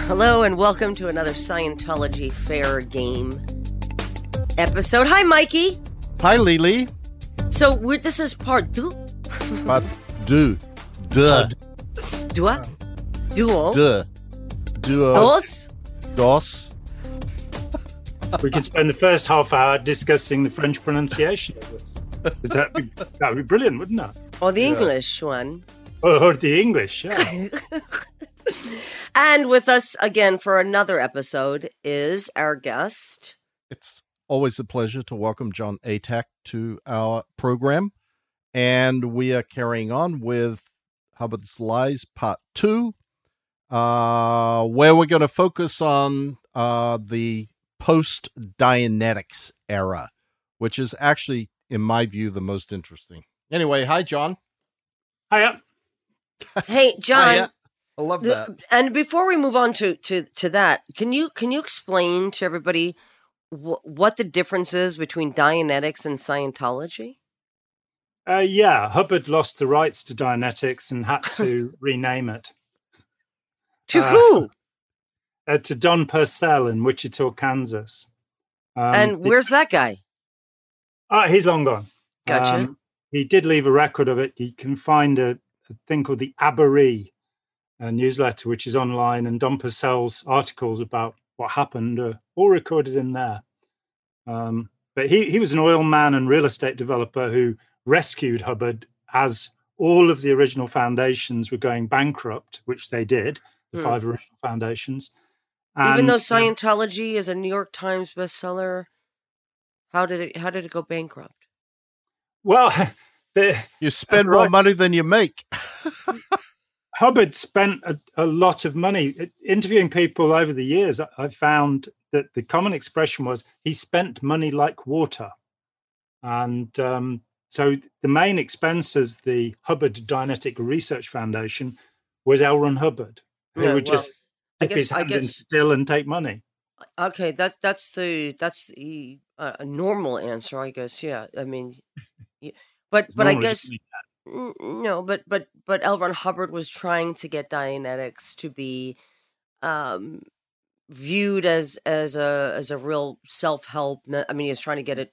Hello and welcome to another Scientology Fair Game episode. Hi, Mikey. Hi, Lily. So this is part two. Part two. Duh. Duo. Duo. Duh. Duo. Dos. Dos. We could spend the first half hour discussing the French pronunciation of this. That would be brilliant, wouldn't it? Or the English one. Or the English, yeah. And with us again for another episode is our guest. It's always a pleasure to welcome Jon Atack to our program. And we are carrying on with Hubbard's Lies Part 2, where we're going to focus on the post-Dianetics era, which is actually, in my view, the most interesting. Anyway, hi, Jon. Hiya. Hey, Jon. Hiya. I love that. And before we move on to that, can you explain to everybody what the difference is between Dianetics and Scientology? Yeah, Hubbard lost the rights to Dianetics and had to rename it. To who? To Don Purcell in Wichita, Kansas. And where's that guy? He's long gone. Gotcha. He did leave a record of it. You can find a thing called the Aberree newsletter, which is online, and Don Purcell's articles about what happened are all recorded in there. But he was an oil man and real estate developer who rescued Hubbard as all of the original foundations were going bankrupt, which they did, the 5 original foundations. Even though Scientology is a New York Times bestseller, how did it go bankrupt? Well, you spend more money than you make. Hubbard spent a lot of money. Interviewing people over the years, I found that the common expression was he spent money like water. And so the main expense of the Hubbard Dianetic Research Foundation was L. Ron Hubbard, who would just dip his hand in still and take money. Okay, that's the a normal answer, I guess. Yeah, I mean, but I guess. No, but L. Ron Hubbard was trying to get Dianetics to be viewed as a real self-help. I mean, he was trying to get it,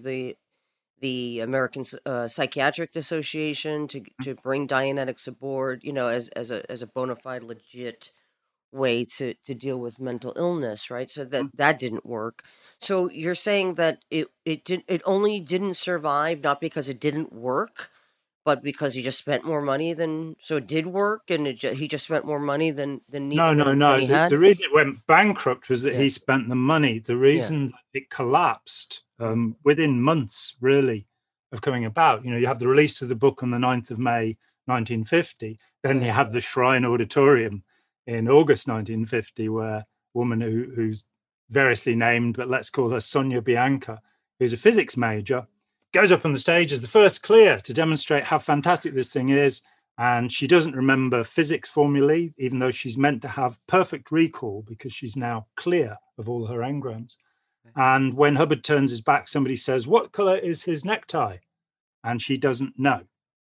the American Psychiatric Association to bring Dianetics aboard, as a bona fide, legit way to deal with mental illness, right? So that didn't work. So you're saying that it only didn't survive not because it didn't work, but because he just spent more money so it did work, and he just spent more money than No. The reason it went bankrupt was that he spent the money. The reason it collapsed within months, really, of coming about. You have the release of the book on the 9th of May, 1950. Then you have the Shrine Auditorium in August 1950, where a woman who's variously named, but let's call her Sonia Bianca, who's a physics major, goes up on the stage as the first clear to demonstrate how fantastic this thing is. And she doesn't remember physics formulae, even though she's meant to have perfect recall because she's now clear of all her engrams. And when Hubbard turns his back, somebody says, "What color is his necktie?" And she doesn't know.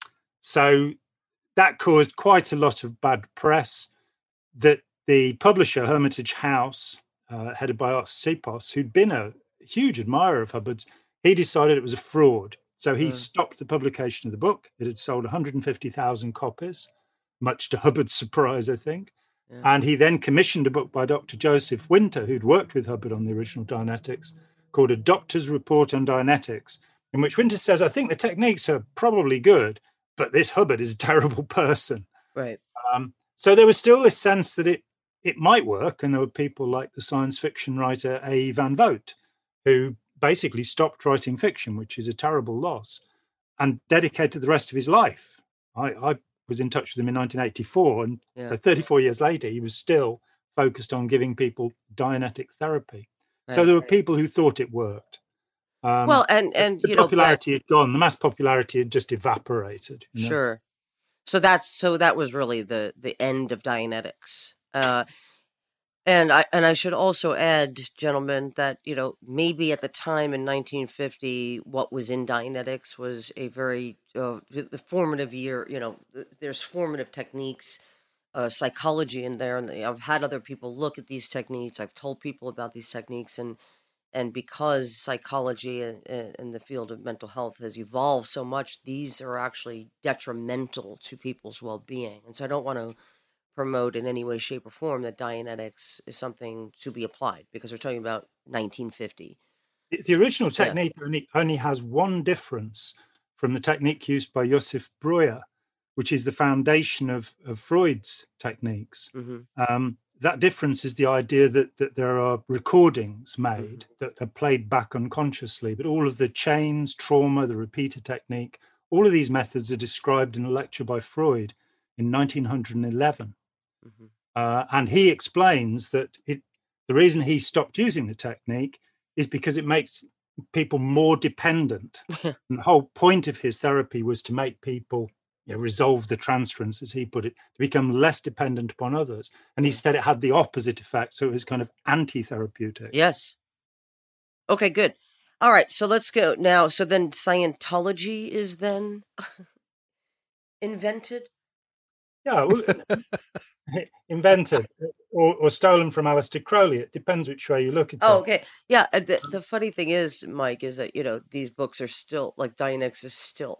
So that caused quite a lot of bad press. That the publisher, Hermitage House, headed by Os Sipos, who'd been a huge admirer of Hubbard's, he decided it was a fraud. So he stopped the publication of the book. It had sold 150,000 copies, much to Hubbard's surprise, I think. Yeah. And he then commissioned a book by Dr. Joseph Winter, who'd worked with Hubbard on the original Dianetics, called A Doctor's Report on Dianetics, in which Winter says, I think the techniques are probably good, but this Hubbard is a terrible person. Right. So there was still this sense that it might work. And there were people like the science fiction writer A. Van Vogt, who basically stopped writing fiction, which is a terrible loss, and dedicated the rest of his life. I was in touch with him in 1984, and 34 years later, he was still focused on giving people Dianetic therapy. Right, so there were people who thought it worked. And the popularity had gone. The mass popularity had just evaporated. Sure. So that was really the end of Dianetics. And I should also add, gentlemen, that, maybe at the time in 1950, what was in Dianetics was a very the formative year. There's formative techniques psychology in there, and I've had other people look at these techniques. I've told people about these techniques, and because psychology in the field of mental health has evolved so much, these are actually detrimental to people's well-being. And so I don't want to promote in any way, shape, or form that Dianetics is something to be applied, because we're talking about 1950. The original technique only has one difference from the technique used by Josef Breuer, which is the foundation of Freud's techniques. Mm-hmm. That difference is the idea that there are recordings made that are played back unconsciously, but all of the chains, trauma, the repeater technique, all of these methods are described in a lecture by Freud in 1911. Mm-hmm. And he explains that the reason he stopped using the technique is because it makes people more dependent. And the whole point of his therapy was to make people resolve the transference, as he put it, to become less dependent upon others. And he said it had the opposite effect. So it was kind of anti-therapeutic. Yes. Okay, good. All right. So let's go now. So then Scientology is then invented? Yeah. Invented or stolen from Aleister Crowley. It depends which way you look at it. Oh, okay. Yeah. The funny thing is, Mike, is that, these books are still, like, Dianetics is still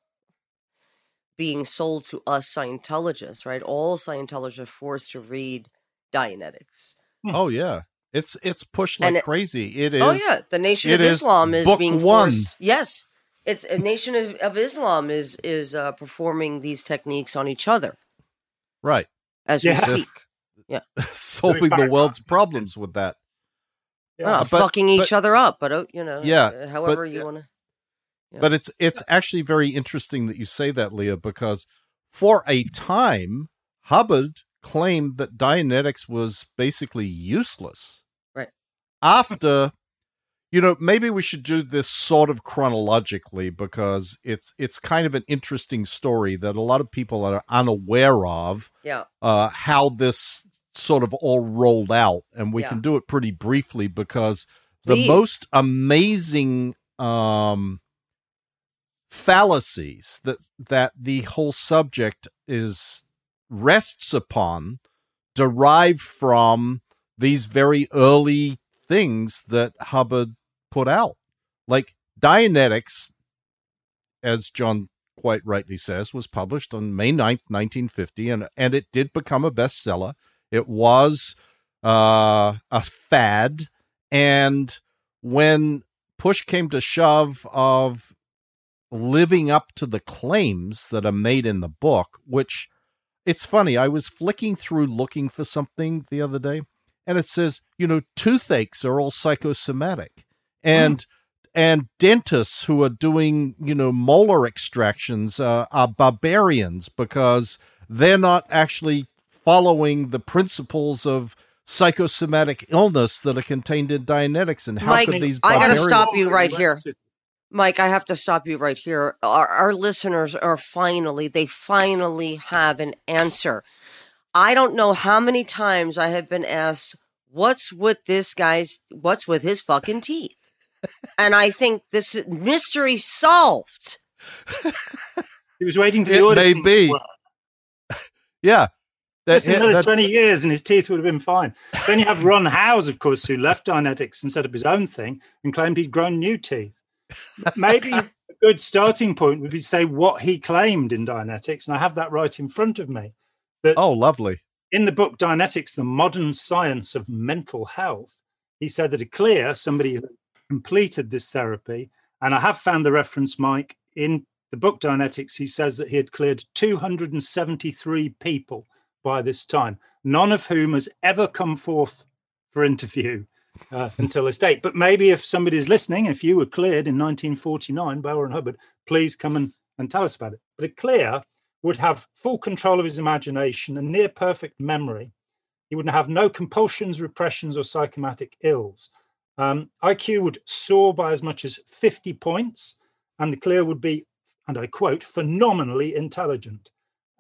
being sold to us Scientologists, right? All Scientologists are forced to read Dianetics. Oh yeah, it's pushed like crazy. It is. Oh yeah, the Nation of Islam is being forced. Yes, it's a Nation of Islam is performing these techniques on each other, right? As we speak, solving the world's problems with that. Yeah, fucking each other up, but however you want to. Yeah. But it's actually very interesting that you say that, Leah, because for a time, Hubbard claimed that Dianetics was basically useless. Right. After, maybe we should do this sort of chronologically, because it's kind of an interesting story that a lot of people are unaware of. Yeah. How this sort of all rolled out, and we can do it pretty briefly, because the most amazing fallacies that the whole subject rests upon derive from these very early things that Hubbard put out. Like Dianetics, as John quite rightly says, was published on May 9th, 1950, and it did become a bestseller. It was a fad, and when push came to shove of living up to the claims that are made in the book, which, it's funny, I was flicking through looking for something the other day, and it says, toothaches are all psychosomatic, and dentists who are doing, molar extractions are barbarians because they're not actually following the principles of psychosomatic illness that are contained in Dianetics. And how could these barbarians... I got to stop you right here. Mike, I have to stop you right here. Our listeners are finally have an answer. I don't know how many times I have been asked, what's with his fucking teeth? And I think this mystery solved. He was waiting for the audience. Maybe. Yeah. Just another 20 years and his teeth would have been fine. Then you have Ron Howes, of course, who left Dianetics and set up his own thing and claimed he'd grown new teeth. Maybe a good starting point would be to say what he claimed in Dianetics, and I have that right in front of me. Lovely. In the book Dianetics, The Modern Science of Mental Health, he said that somebody who completed this therapy, and I have found the reference, Mike, in the book Dianetics, he says that he had cleared 273 people by this time, none of whom has ever come forth for interview until this date. But maybe if somebody's listening, if you were cleared in 1949 by Warren Hubbard, please come and tell us about it. But a clear would have full control of his imagination and near perfect memory. He would have no compulsions, repressions, or psychomatic ills. IQ would soar by as much as 50 points, and the clear would be, and I quote, phenomenally intelligent.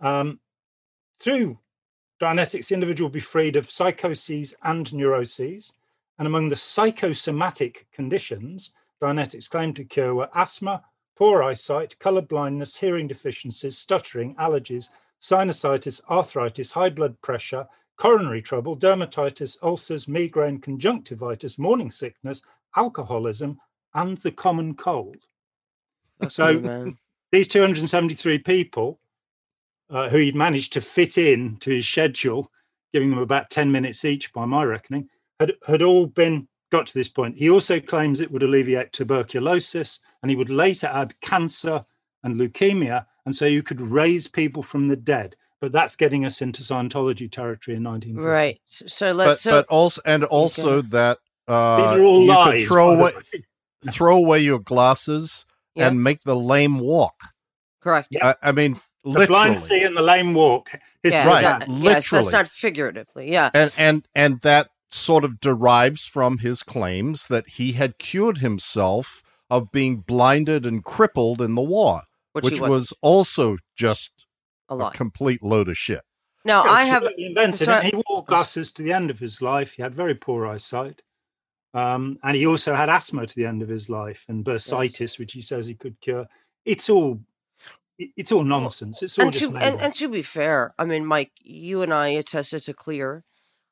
Through Dianetics, the individual will be freed of psychoses and neuroses. And among the psychosomatic conditions Dianetics claimed to cure were asthma, poor eyesight, color blindness, hearing deficiencies, stuttering, allergies, sinusitis, arthritis, high blood pressure, coronary trouble, dermatitis, ulcers, migraine, conjunctivitis, morning sickness, alcoholism, and the common cold. So these 273 people who he'd managed to fit in to his schedule, giving them about 10 minutes each by my reckoning, had all got to this point. He also claims it would alleviate tuberculosis, and he would later add cancer and leukemia, and so you could raise people from the dead. But that's getting us into Scientology territory in 1950. Right. So let's. But also that these are all lies. Throw away your glasses and make the lame walk. Correct. Yeah. I mean, the literally. blind see and the lame walk. Right. Literally. Yes, that's not figuratively. Yeah. And that sort of derives from his claims that he had cured himself of being blinded and crippled in the war, which was also just a complete load of shit. Now, I have invented it. He wore glasses to the end of his life. He had very poor eyesight. And he also had asthma to the end of his life and bursitis, which he says he could cure. It's all nonsense. It's all just and to be fair, I mean, Mike, you and I attested to clear.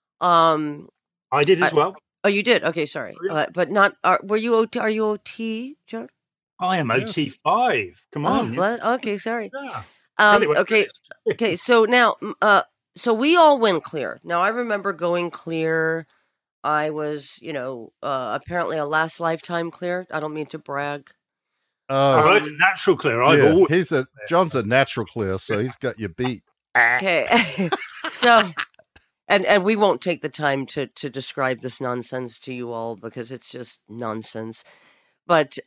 I did as well. Oh, you did? Okay, sorry. But not. Were you OT? Are you OT, Joe? I am OT5. Come on. Okay, sorry. Yeah. Okay. So now, so we all went clear. Now I remember going clear. I was, apparently a last lifetime clear. I don't mean to brag. I'm a natural clear. John's a natural clear, so he's got you beat. Okay. So, and we won't take the time to describe this nonsense to you all because it's just nonsense. But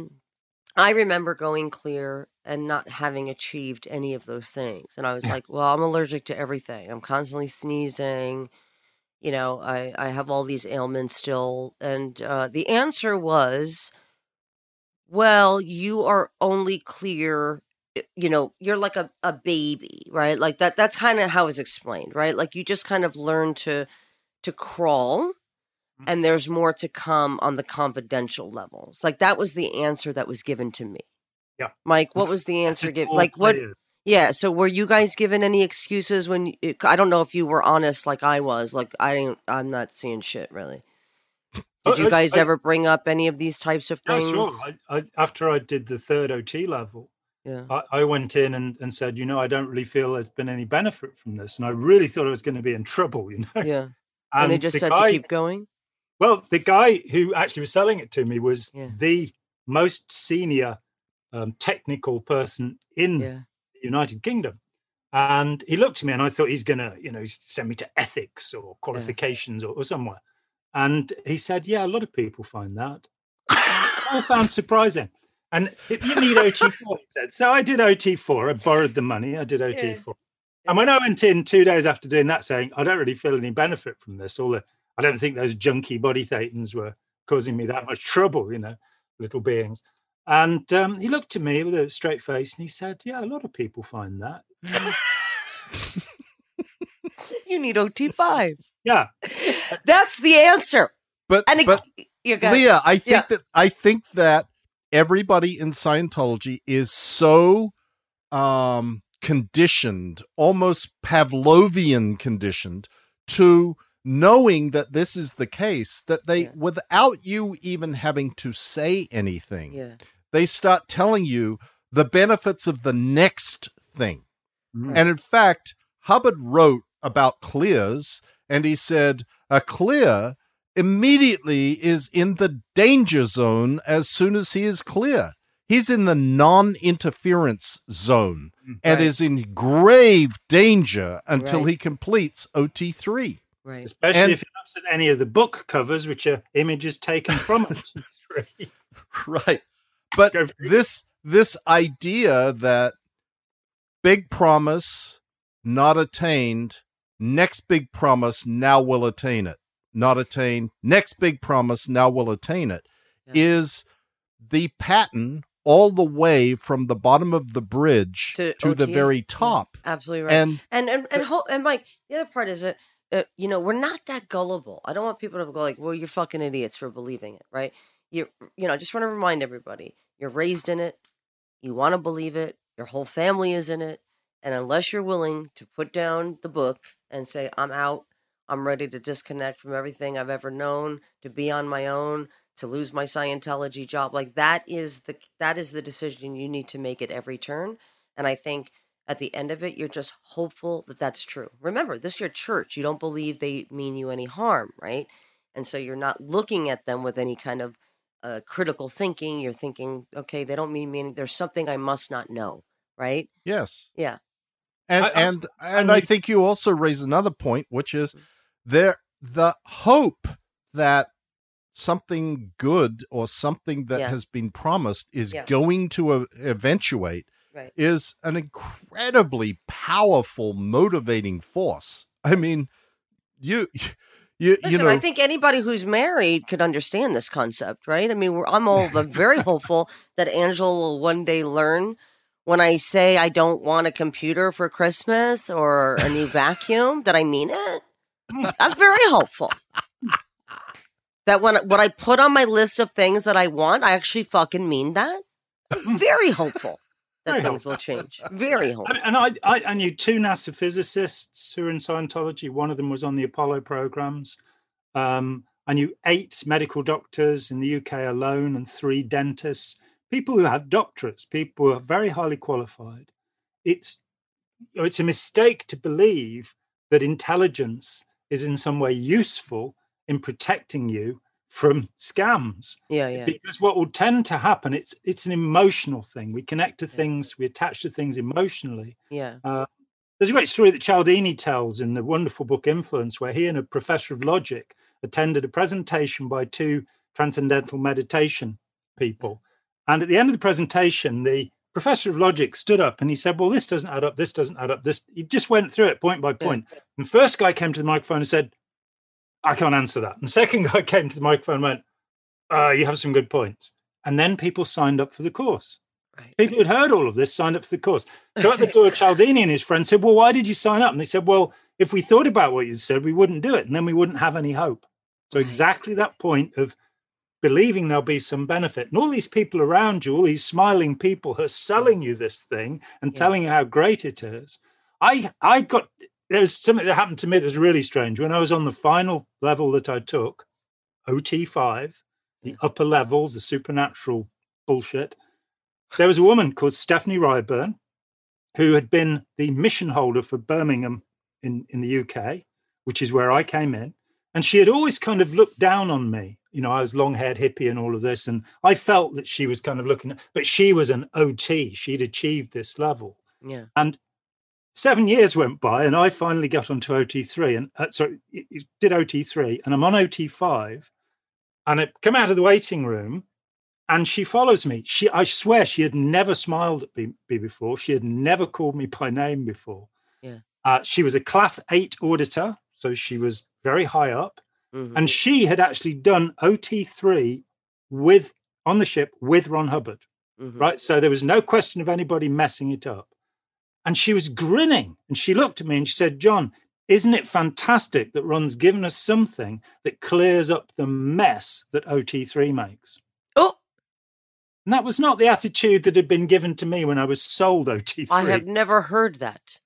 I remember going clear and not having achieved any of those things. And I was like, well, I'm allergic to everything. I'm constantly sneezing. I have all these ailments still. And the answer was, well, you are only clear, you're like a baby, right? Like that's kind of how it's explained, right? Like you just kind of learn to crawl and there's more to come on the confidential levels. Like that was the answer that was given to me. Yeah. Mike, what was the answer given? Like what? Yeah. So were you guys given any excuses when I don't know if you were honest like I was, like I'm not seeing shit really. Did you guys ever bring up any of these types of things? Yeah, sure. After I did the third OT level, I went in and said, I don't really feel there's been any benefit from this. And I really thought I was going to be in trouble, Yeah. And they just said to keep going? Well, the guy who actually was selling it to me was the most senior technical person in the United Kingdom. And he looked at me and I thought he's going to, send me to ethics or qualifications or somewhere. And he said, yeah, a lot of people find that. I found surprising. And you need OT4, he said. So I did OT4. I borrowed the money. I did OT4. And when I went in 2 days after doing that, saying, I don't really feel any benefit from this, I don't think those junky body thetans were causing me that much trouble, little beings. And he looked at me with a straight face and he said, yeah, a lot of people find that. You need OT5. Yeah. That's the answer. But Leah, I think that everybody in Scientology is so conditioned, almost Pavlovian conditioned, to knowing that this is the case, that they, without you even having to say anything, they start telling you the benefits of the next thing. Mm-hmm. And in fact, Hubbard wrote about clears, and he said, a clear immediately is in the danger zone as soon as he is clear. He's in the non-interference zone and is in grave danger until he completes OT3. Right. Especially if he looks at any of the book covers, which are images taken from OT3. Right. But this idea that big promise, not attained, next big promise, now will attain it. Not attain, next big promise, now will attain it, is the pattern all the way from the bottom of the bridge to the very top. Yeah, absolutely right. And Mike, the other part is that, we're not that gullible. I don't want people to go like, well, you're fucking idiots for believing it, right? I just want to remind everybody, you're raised in it. You want to believe it. Your whole family is in it. And unless you're willing to put down the book and say, I'm out, I'm ready to disconnect from everything I've ever known, to be on my own, to lose my Scientology job, like that is the decision you need to make at every turn. And I think at the end of it, you're just hopeful that that's true. Remember, this is your church. You don't believe they mean you any harm, right? And so you're not looking at them with any kind of critical thinking. You're thinking, okay, they don't mean me. There's something I must not know, right? Yes. Yeah. And I think you also raise another point, which is the hope that something good or something that has been promised is going to eventuate is an incredibly powerful motivating force. I mean, Listen, you know, I think anybody who's married could understand this concept, right? I mean, I'm very hopeful that Angela will one day learn when I say I don't want a computer for Christmas or a new vacuum, that I mean it. I'm very hopeful that what I put on my list of things that I want, I actually fucking mean that. I'm very hopeful that things will change. Very hopeful. And I knew two NASA physicists who are in Scientology. One of them was on the Apollo programs. I knew 8 medical doctors in the UK alone and 3 dentists. People who have doctorates, people who are very highly qualified. It's a mistake to believe that intelligence is in some way useful in protecting you from scams. Yeah. Because what will tend to happen, it's an emotional thing. We connect to things, we attach to things emotionally. Yeah. There's a great story that Cialdini tells in the wonderful book Influence, where he and a professor of logic attended a presentation by 2 transcendental meditation people. And at the end of the presentation, the professor of logic stood up and he said, well, this doesn't add up, this doesn't add up, this. He just went through it point by point. Yeah. And the first guy came to the microphone and said, I can't answer that. And the second guy came to the microphone and went, you have some good points. And then people signed up for the course. Right. People who'd heard all of this signed up for the course. So at the door, Cialdini and his friend said, well, why did you sign up? And they said, well, if we thought about what you said, we wouldn't do it. And then we wouldn't have any hope. So exactly that point of believing there'll be some benefit. And all these people around you, all these smiling people who are selling you this thing and telling you how great it is. There's something that happened to me that was really strange. When I was on the final level that I took, OT5, the upper levels, the supernatural bullshit, there was a woman called Stephanie Ryburn who had been the mission holder for Birmingham in the UK, which is where I came in. And she had always kind of looked down on me. You know, I was long-haired hippie and all of this. And I felt that she was kind of looking, but she was an OT. She'd achieved this level. Yeah. And 7 years went by and I finally got onto OT3 and did OT3 and I'm on OT5 and I come out of the waiting room and she follows me. I swear she had never smiled at me before. She had never called me by name before. Yeah. She was a class 8 auditor. So she was very high up. Mm-hmm. And she had actually done OT3 on the ship with Ron Hubbard. Mm-hmm. Right. So there was no question of anybody messing it up. And she was grinning and she looked at me and she said, John, isn't it fantastic that Ron's given us something that clears up the mess that OT3 makes? Oh, and that was not the attitude that had been given to me when I was sold OT3. I have never heard that.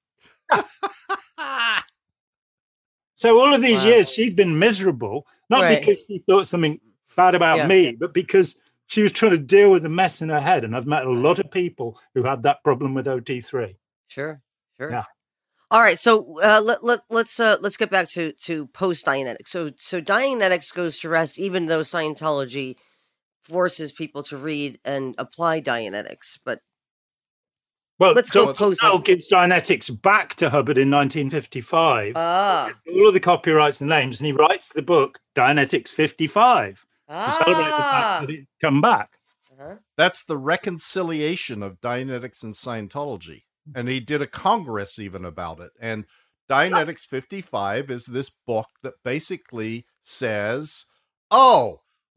So all of these years she'd been miserable, not because she thought something bad about me, but because she was trying to deal with the mess in her head. And I've met a lot of people who had that problem with OT3. Sure. Yeah. All right. So let's get back to post Dianetics. So Dianetics goes to rest, even though Scientology forces people to read and apply Dianetics. But let's go post. Bell gives Dianetics back to Hubbard in 1955. All of the copyrights and names, and he writes the book Dianetics 55 to celebrate the fact that it's come back. That's the reconciliation of Dianetics and Scientology. And he did a congress even about it. And Dianetics 55 is this book that basically says, I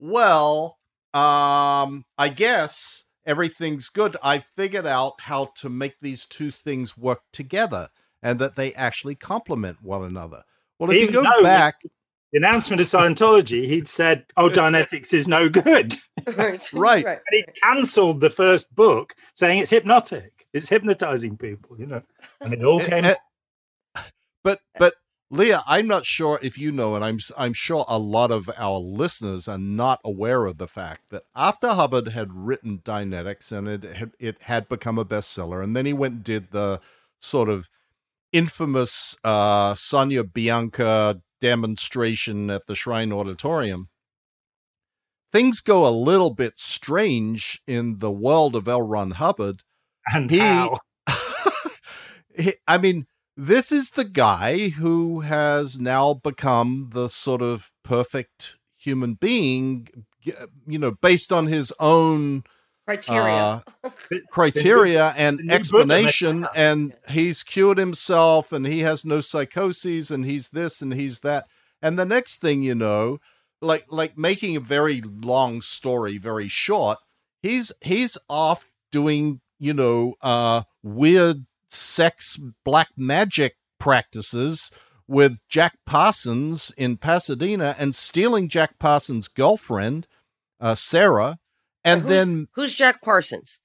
guess everything's good. I figured out how to make these two things work together and that they actually complement one another. Well, if you go back... The announcement of Scientology, he'd said, Dianetics is no good. Right. And he cancelled the first book saying it's hypnotic. It's hypnotizing people, and it all came. But Leah, I'm not sure if you know, and I'm sure a lot of our listeners are not aware of the fact that after Hubbard had written Dianetics and it had become a bestseller, and then he went and did the sort of infamous Sonia Bianca demonstration at the Shrine Auditorium, things go a little bit strange in the world of L. Ron Hubbard. And how? I mean, this is the guy who has now become the sort of perfect human being, based on his own criteria and explanation. And he's cured himself, and he has no psychoses, and he's this and he's that. And the next thing you know, like making a very long story very short, he's off doing, weird sex black magic practices with Jack Parsons in Pasadena and stealing Jack Parsons' girlfriend, Sarah. And who's Jack Parsons?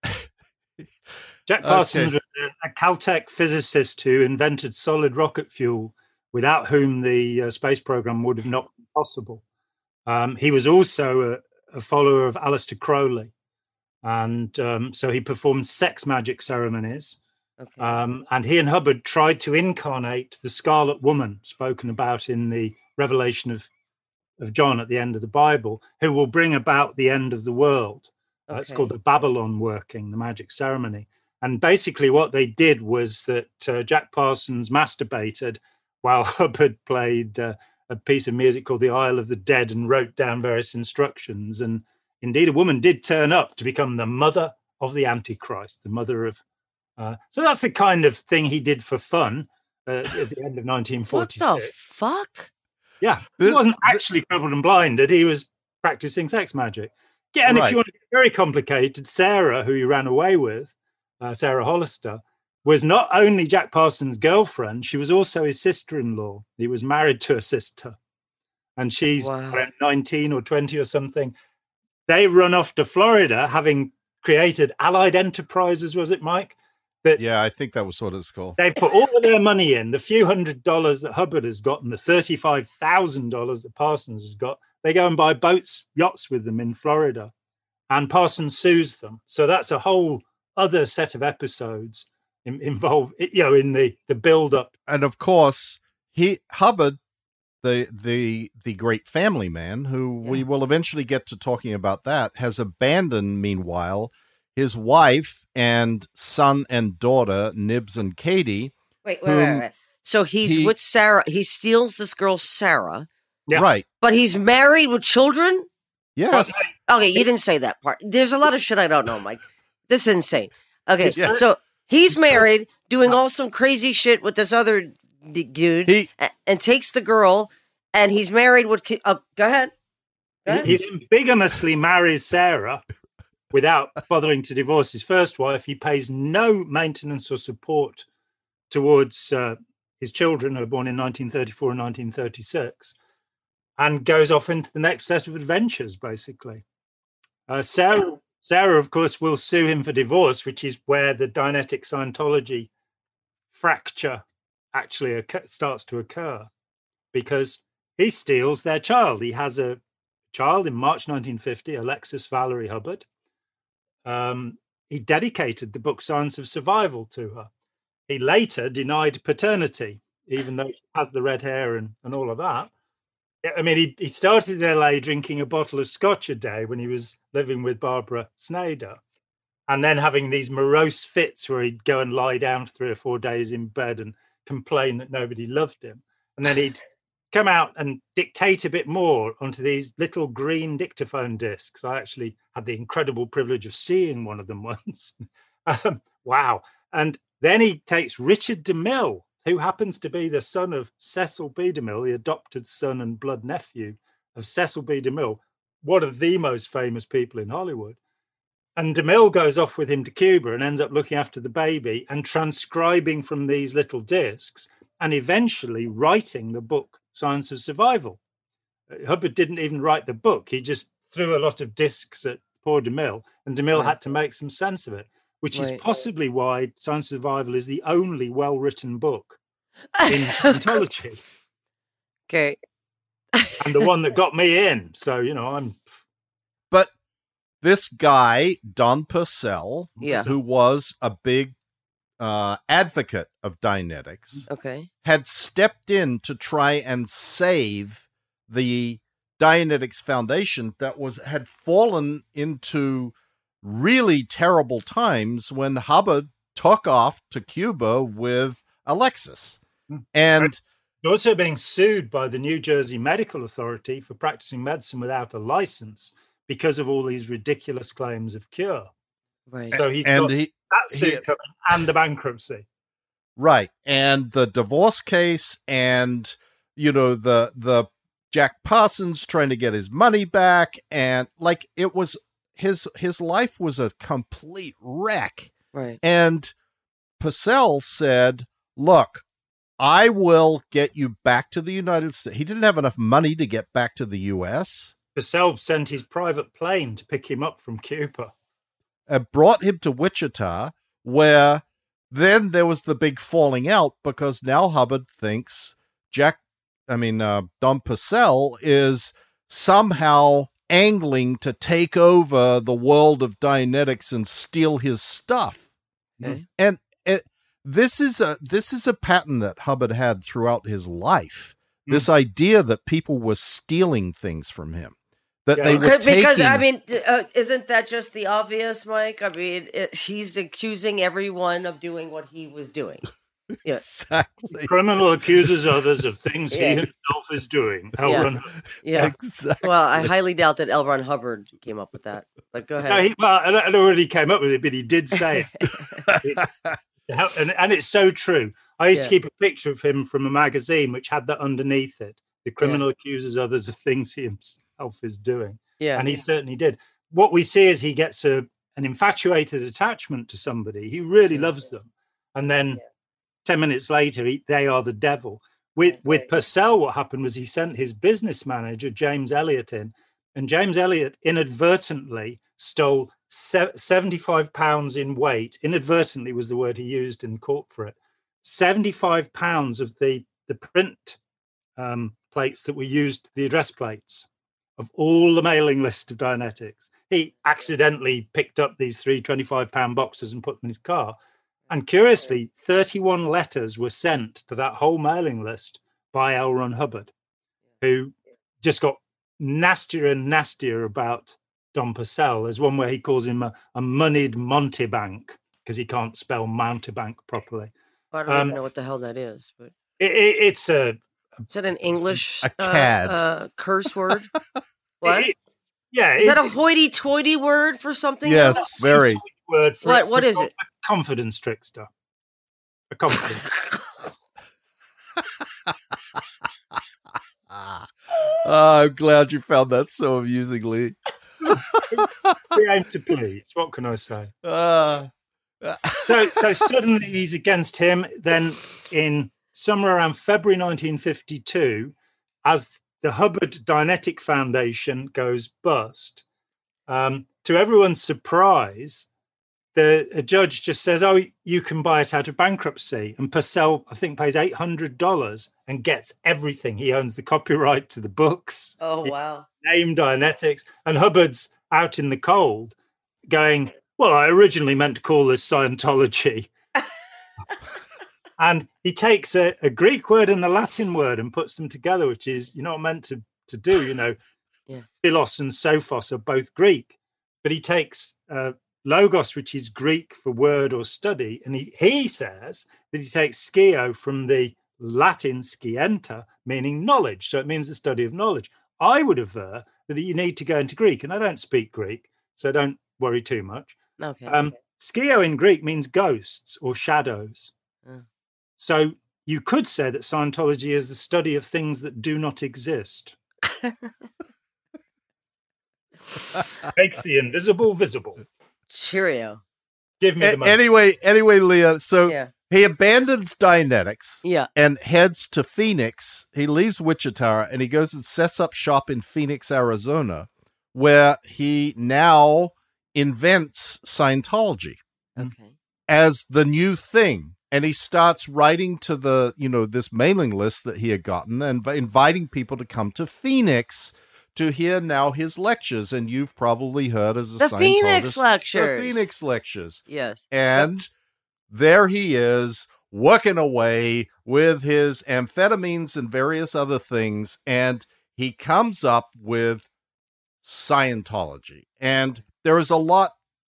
Jack Parsons was a Caltech physicist who invented solid rocket fuel, without whom the space program would have not been possible. He was also a follower of Aleister Crowley. And so he performed sex magic ceremonies. Okay. And he and Hubbard tried to incarnate the Scarlet Woman spoken about in the Revelation of John at the end of the Bible, who will bring about the end of the world. Okay. It's called the Babylon working, the magic ceremony. And basically what they did was that Jack Parsons masturbated while Hubbard played a piece of music called The Isle of the Dead and wrote down various instructions. And indeed, a woman did turn up to become the mother of the Antichrist, the mother of... so that's the kind of thing he did for fun at the end of 1946. What the fuck? Yeah, he wasn't actually crippled and blinded. He was practicing sex magic. Yeah, and if you want to get very complicated, Sarah, who he ran away with, Sarah Hollister, was not only Jack Parsons' girlfriend, she was also his sister-in-law. He was married to a sister. And she's 19 or 20 or something. They run off to Florida, having created Allied Enterprises, was it, Mike? Yeah, I think that was what it's called. They put all of their money in, the few $100s that Hubbard has got and the $35,000 that Parsons has got. They go and buy boats, yachts with them in Florida, and Parsons sues them. So that's a whole other set of episodes involved, in the build-up. And of course, Hubbard, the great family man, who we will eventually get to talking about that, has abandoned, meanwhile, his wife and son and daughter, Nibs and Katie. Wait. So he's with Sarah. He steals this girl, Sarah. Yeah. Right. But he's married with children? Yes. Okay, you didn't say that part. There's a lot of shit I don't know, Mike. This is insane. Okay, so he's married, doing all some crazy shit with this other dude, and takes the girl, and he's married with... go ahead. He bigamously marries Sarah without bothering to divorce his first wife. He pays no maintenance or support towards his children, who were born in 1934 and 1936, and goes off into the next set of adventures, basically. Sarah, of course, will sue him for divorce, which is where the Dianetic Scientology fracture actually starts to occur, because he steals their child. He has a child in March 1950, Alexis Valerie Hubbard. He dedicated the book Science of Survival to her. He later denied paternity, even though she has the red hair and all of that. I mean, he started in LA drinking a bottle of scotch a day when he was living with Barbara Snyder, and then having these morose fits where he'd go and lie down for 3 or 4 days in bed and complain that nobody loved him. And then he'd come out and dictate a bit more onto these little green dictaphone discs. I actually had the incredible privilege of seeing one of them once. Wow. And then he takes Richard DeMille, who happens to be the son of Cecil B. DeMille, the adopted son and blood nephew of Cecil B. DeMille, one of the most famous people in Hollywood. And DeMille goes off with him to Cuba and ends up looking after the baby and transcribing from these little discs and eventually writing the book Science of Survival. Hubbard didn't even write the book. He just threw a lot of discs at poor DeMille, and DeMille had to make some sense of it, which is possibly why Science of Survival is the only well-written book in Scientology. Okay. And the one that got me in. So, I'm... But this guy, Don Purcell, who was a big advocate of Dianetics, had stepped in to try and save the Dianetics Foundation that had fallen into really terrible times when Hubbard took off to Cuba with Alexis. And also being sued by the New Jersey Medical Authority for practicing medicine without a license because of all these ridiculous claims of cure. Right. So he's got that suit and the bankruptcy. Right. And the divorce case and, the Jack Parsons trying to get his money back. And it was his life was a complete wreck. Right. And Purcell said, look, I will get you back to the United States. He didn't have enough money to get back to the U.S. Purcell sent his private plane to pick him up from Cuba. Brought him to Wichita, where then there was the big falling out because now Hubbard thinks Don Purcell is somehow angling to take over the world of Dianetics and steal his stuff. Okay. And this is a pattern that Hubbard had throughout his life. This idea that people were stealing things from him, that they were taking. Because isn't that just the obvious, Mike? He's accusing everyone of doing what he was doing. Yeah. Exactly. The criminal accuses others of things he himself is doing. L. Ron Hubbard. Yeah, exactly. Well, I highly doubt that L. Ron Hubbard came up with that. But go ahead. No, I don't know when he came up with it, but he did say it. And it's so true. I used to keep a picture of him from a magazine which had that underneath it. The criminal accuses others of things he himself is doing. Yeah. And he certainly did. What we see is he gets an infatuated attachment to somebody. He really loves them. And then 10 minutes later, they are the devil. With Purcell, what happened was he sent his business manager, James Elliott, in. And James Elliott inadvertently stole 75 pounds in weight. Inadvertently was the word he used in court for it. 75 pounds of the print plates that were used, the address plates of all the mailing list of Dianetics. He accidentally picked up these 3 25-pound boxes and put them in his car. And curiously, 31 letters were sent to that whole mailing list by L. Ron Hubbard, who just got nastier and nastier about Don Purcell. There's one where he calls him a moneyed mountebank because he can't spell mountebank properly. I don't even know what the hell that is. But it's a... Is that an English curse word? What? Is that a hoity-toity word for something? Yes, else? very. Word for what is it? A confidence trickster. A confidence. I'm glad you found that so amusing, Lee. We aim to please. What can I say? So suddenly he's against him. Then in somewhere around February 1952, as the Hubbard Dianetic Foundation goes bust, to everyone's surprise, a judge just says, "Oh, you can buy it out of bankruptcy." And Purcell, I think, pays $800 and gets everything. He owns the copyright to the books. Oh, wow. Named Dianetics. And Hubbard's out in the cold going, "Well, I originally meant to call this Scientology." And he takes a Greek word and a Latin word and puts them together, which is you're not meant to do. Philos and sophos are both Greek. But he takes logos, which is Greek for word or study, and he says that he takes skio from the Latin scienta, meaning knowledge. So it means the study of knowledge. I would aver that you need to go into Greek, and I don't speak Greek, so don't worry too much. Okay. Skio in Greek means ghosts or shadows. So you could say that Scientology is the study of things that do not exist. Makes the invisible visible. Cheerio. Give me the money. Anyway, Leah, so he abandons Dianetics and heads to Phoenix. He leaves Wichita and he goes and sets up shop in Phoenix, Arizona, where he now invents Scientology. Okay. as the new thing. And he starts writing to the, this mailing list that he had gotten and inviting people to come to Phoenix to hear now his lectures. And you've probably heard as a The Scientologist, Phoenix lectures. The Phoenix lectures. Yes. And there he is working away with his amphetamines and various other things. And he comes up with Scientology. And there is a lot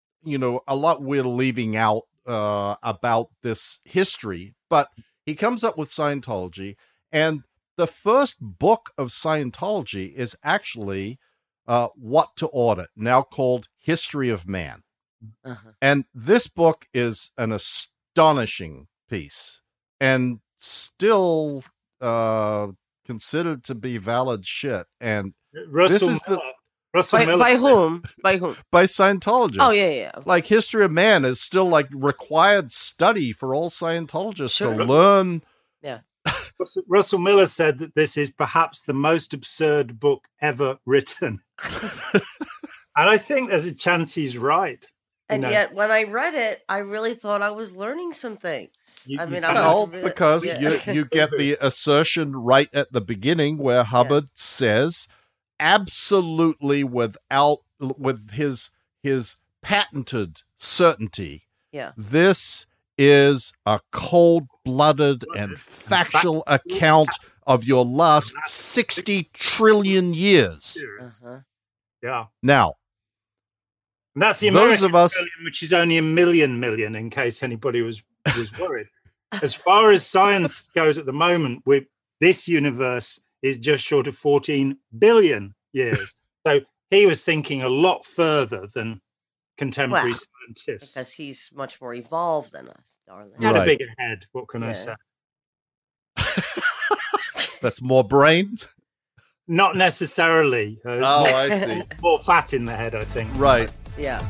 we're leaving out about this history, but he comes up with Scientology, and the first book of Scientology is actually What to Audit, now called History of Man. Uh-huh. And this book is an astonishing piece and still considered to be valid shit. And Russell Miller. By whom? By whom? By Scientologists. Oh, yeah. Like History of Man is still like required study for all Scientologists to learn. Yeah. Russell Miller said that this is perhaps the most absurd book ever written. And I think there's a chance he's right. And yet, when I read it, I really thought I was learning some things. Because you get the assertion right at the beginning where Hubbard says, absolutely with his patented certainty, this is a cold-blooded and factual account of your last 60 trillion years. Uh-huh. Yeah. Now, and that's the American billion, which is only a million, in case anybody was worried. As far as science goes at the moment, this universe is just short of 14 billion years. So he was thinking a lot further than contemporary scientists. Because he's much more evolved than us, darling. He had a bigger head, what can I say? That's more brain? Not necessarily. I see. More fat in the head, I think. Right. Yeah.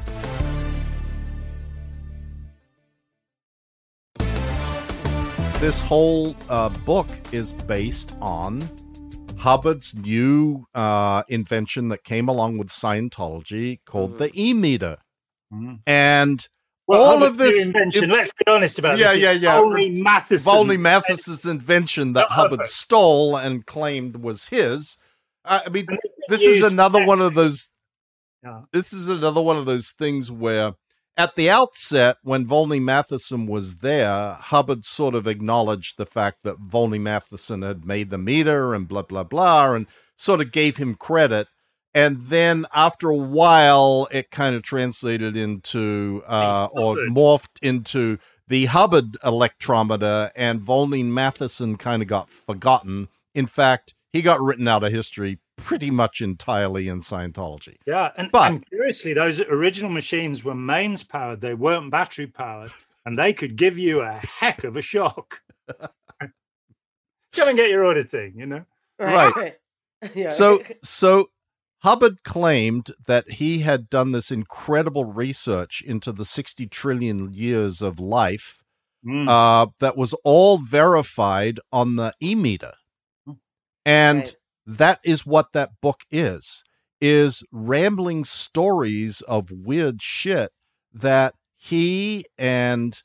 This whole book is based on Hubbard's new invention that came along with Scientology called the E-meter. And all of this invention, let's be honest about this. Volney Matheson's invention that Hubbard stole and claimed was his. I mean, this is another one of those. This is another one of those things where, at the outset, when Volney Matheson was there, Hubbard sort of acknowledged the fact that Volney Matheson had made the meter and blah, blah, blah, and sort of gave him credit. And then after a while, it kind of translated into, or morphed into the Hubbard electrometer, and Volney Matheson kind of got forgotten. In fact, he got written out of history pretty much entirely in Scientology. Yeah, and curiously, those original machines were mains powered. They weren't battery powered, and they could give you a heck of a shock. Come and get your auditing, Right. Yeah. So Hubbard claimed that he had done this incredible research into the 60 trillion years of life that was all verified on the E-meter. And that is what that book is rambling stories of weird shit that he and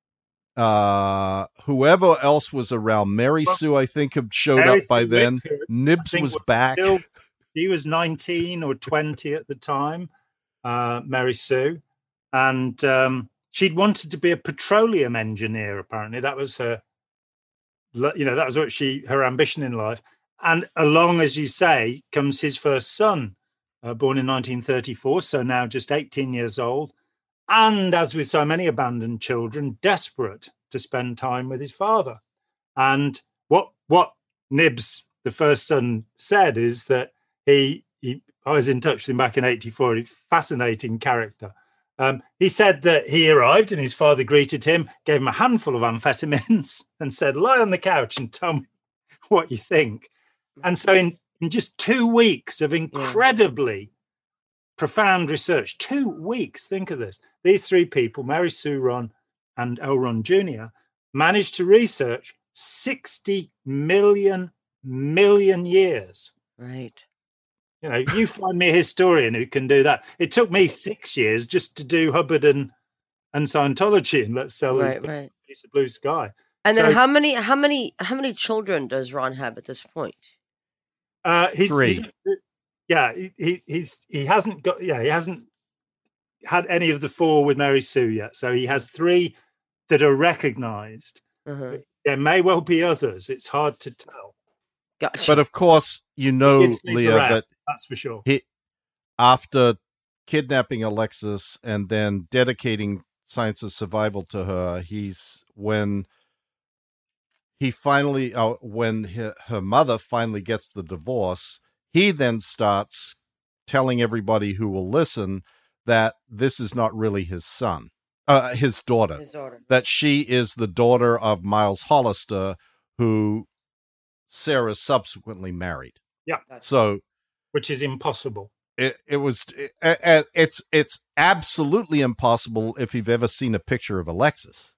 whoever else was around, Mary Sue, I think, had showed up by then. Nibs was back. She was 19 or 20 at the time, Mary Sue. And she'd wanted to be a petroleum engineer, apparently. That was her, that was what her ambition in life. And along, as you say, comes his first son, born in 1934, so now just 18 years old. And as with so many abandoned children, desperate to spend time with his father. And what Nibs, the first son, said is that I was in touch with him back in 84, a fascinating character. He said that he arrived and his father greeted him, gave him a handful of amphetamines and said, lie on the couch and tell me what you think. And so in just 2 weeks of incredibly profound research, 2 weeks, think of this, these three people, Mary Sue Ron and L. Ron Jr., managed to research 60 million years. Right. You find me a historian who can do that. It took me 6 years just to do Hubbard and and Scientology, and let's sell this piece of blue sky. And then how many children does Ron have at this point? He's 3. He hasn't had any of the 4 with Mary Sue yet. So he has 3 that are recognized. There may well be others. It's hard to tell. Gotcha. But of course, Leah, that's for sure. After kidnapping Alexis and then dedicating Science of Survival to her, when her mother finally gets the divorce, he then starts telling everybody who will listen that this is not really his son, his daughter, that she is the daughter of Miles Hollister, who Sarah subsequently married. Yeah. So, which is impossible. It's absolutely impossible if you've ever seen a picture of Alexis.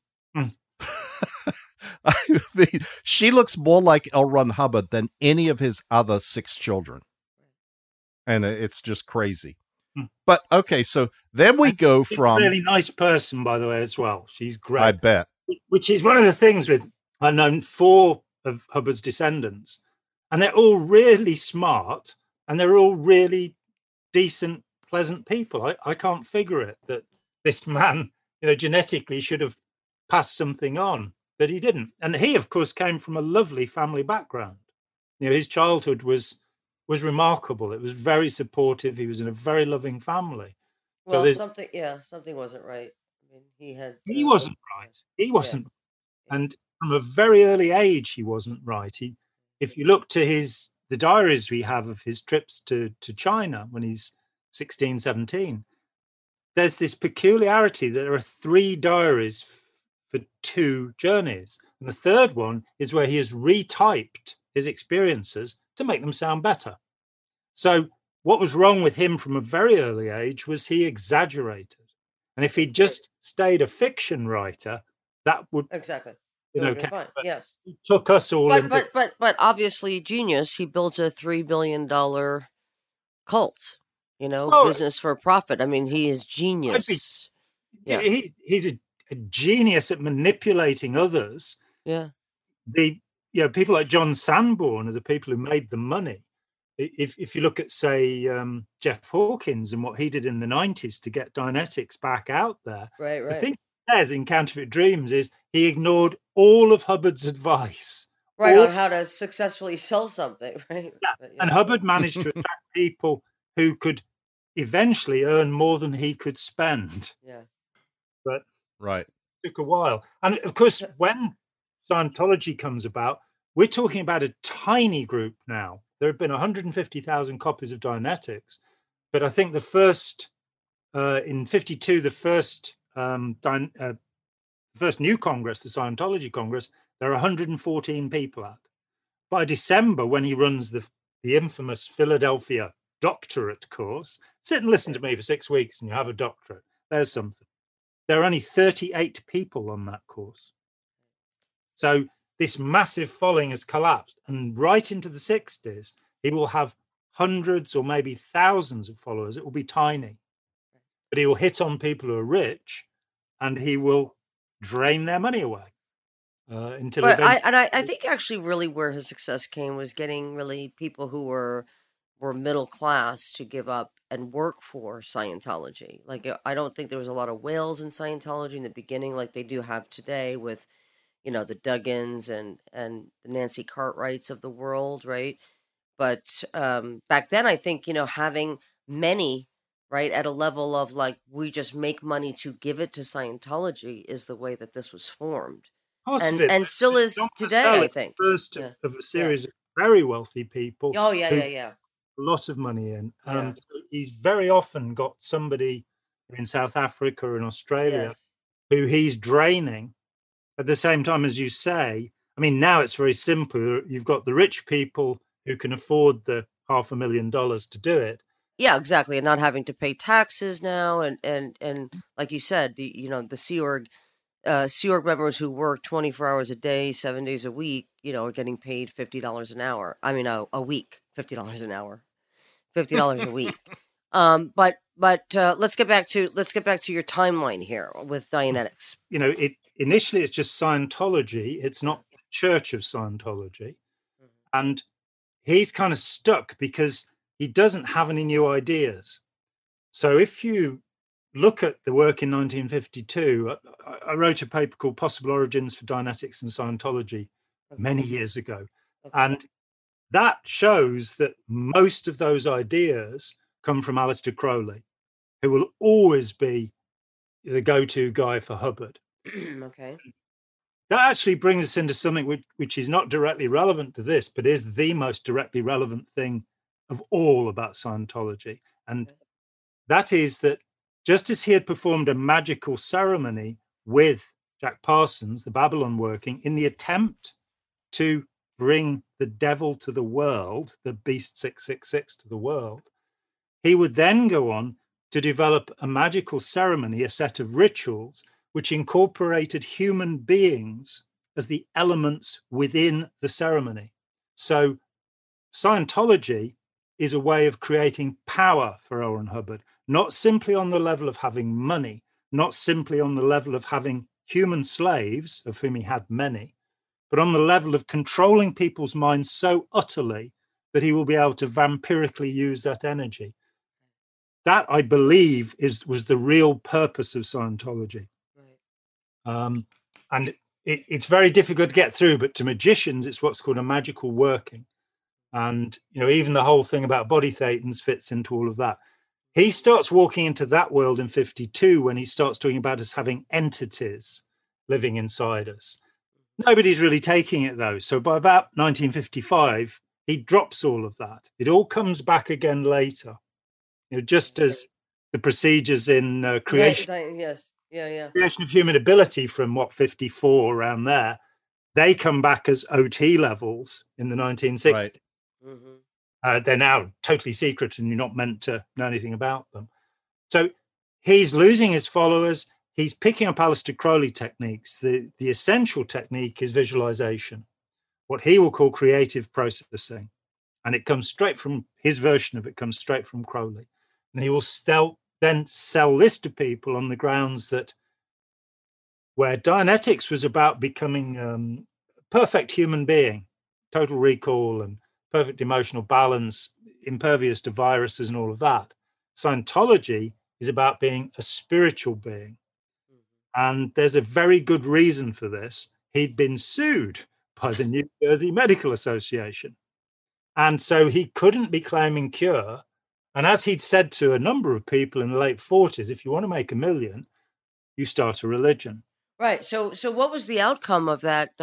I mean, she looks more like L. Ron Hubbard than any of his other 6 children. And it's just crazy. But okay, so then we go from... She's a really nice person, by the way, as well. She's great. I bet. Which is one of the things with... I've known 4 of Hubbard's descendants, and they're all really smart, and they're all really decent, pleasant people. I can't figure it, that this man, genetically should have passed something on, but he didn't. And he, of course, came from a lovely family background. His childhood was remarkable. It was very supportive. He was in a very loving family. Well, something wasn't right. I mean, he wasn't right. He wasn't. Yeah. And from a very early age, he wasn't right. If you look to the diaries we have of his trips to China when he's 16, 17, there's this peculiarity that there are 3 diaries for 2 journeys. And the third one is where he has retyped his experiences to make them sound better. So what was wrong with him from a very early age was he exaggerated. And if he'd just stayed a fiction writer, that would... Exactly. Fine. Yes. He took us all but obviously genius. He built a $3 billion cult, business for profit. I mean, he is genius. He's a genius at manipulating others. Yeah. People like John Sanborn are the people who made the money. If you look at, say, Jeff Hawkins and what he did in the 90s to get Dianetics back out there, right. I think in Counterfeit Dreams is he ignored all of Hubbard's advice. Right, on how to successfully sell something, right? Yeah. And Hubbard managed to attract people who could eventually earn more than he could spend. Yeah. But it took a while. And of course, when Scientology comes about, we're talking about a tiny group now. There have been 150,000 copies of Dianetics, but I think in 1952, the first new Congress, the Scientology Congress, there are 114 people at. By December, when he runs the infamous Philadelphia doctorate course, sit and listen to me for 6 weeks and you have a doctorate. There's something. There are only 38 people on that course. So this massive following has collapsed. And right into the 60s, he will have hundreds or maybe thousands of followers. It will be tiny. But he will hit on people who are rich and he will drain their money away. Until I think actually really where his success came was getting really people who were middle class to give up and work for Scientology. Like, I don't think there was a lot of whales in Scientology in the beginning like they do have today with, the Duggins and the Nancy Cartwrights of the world, right? But back then, I think, having many, right, at a level of like, we just make money to give it to Scientology is the way that this was formed. And still is today, I think. First of a series of very wealthy people. Oh, yeah. A lot of money in. So he's very often got somebody in South Africa and Australia who he's draining at the same time, as you say. I mean, now it's very simple. You've got the rich people who can afford the $500,000 to do it. Yeah, exactly. And not having to pay taxes now. And like you said, the Sea Org members who work 24 hours a day, 7 days a week, are getting paid $50 an hour. I mean, a week, $50 an hour, $50 a week. But let's get back to your timeline here with Dianetics. Initially it's just Scientology. It's not Church of Scientology, and he's kind of stuck because he doesn't have any new ideas. So if you look at the work in 1952, I wrote a paper called Possible Origins for Dianetics and Scientology many years ago. Okay. And that shows that most of those ideas come from Aleister Crowley, who will always be the go-to guy for Hubbard. Okay. That actually brings us into something which is not directly relevant to this, but is the most directly relevant thing of all about Scientology. And that is that just as he had performed a magical ceremony with Jack Parsons, the Babylon working, in the attempt to bring the devil to the world, the beast 666 to the world, he would then go on to develop a magical ceremony, a set of rituals, which incorporated human beings as the elements within the ceremony. So Scientology is a way of creating power for L. Ron Hubbard, not simply on the level of having money, not simply on the level of having human slaves, of whom he had many, but on the level of controlling people's minds so utterly that he will be able to vampirically use that energy. That, I believe, was the real purpose of Scientology. Right. And it's very difficult to get through, but to magicians, it's what's called a magical working. And, even the whole thing about body thetans fits into all of that. He starts walking into that world in 52 when he starts talking about us having entities living inside us. Nobody's really taking it, though. So by about 1955, he drops all of that. It all comes back again later, just as the procedures in creation. Yes. Yeah. Creation of human ability from 54 around there, they come back as OT levels in the 1960s. Right. Mm-hmm. They're now totally secret and you're not meant to know anything about them. So he's losing his followers. He's picking up Aleister Crowley techniques. The essential technique is visualization, what he will call creative processing. And it comes straight from his version of it, comes straight from Crowley. And he will then sell this to people on the grounds that where Dianetics was about becoming a perfect human being, total recall and perfect emotional balance, impervious to viruses and all of that, Scientology is about being a spiritual being. And there's a very good reason for this. He'd been sued by the New Jersey Medical Association. And so he couldn't be claiming cure. And as he'd said to a number of people in the late 40s, if you want to make $1 million, you start a religion. Right. So what was the outcome of that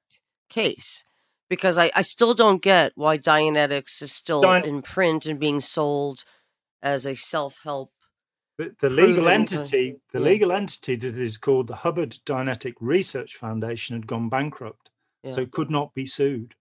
case? Because I still don't get why Dianetics is still in print and being sold as a self-help. The legal entity, legal entity that is called the Hubbard Dianetic Research Foundation had gone bankrupt, so it could not be sued.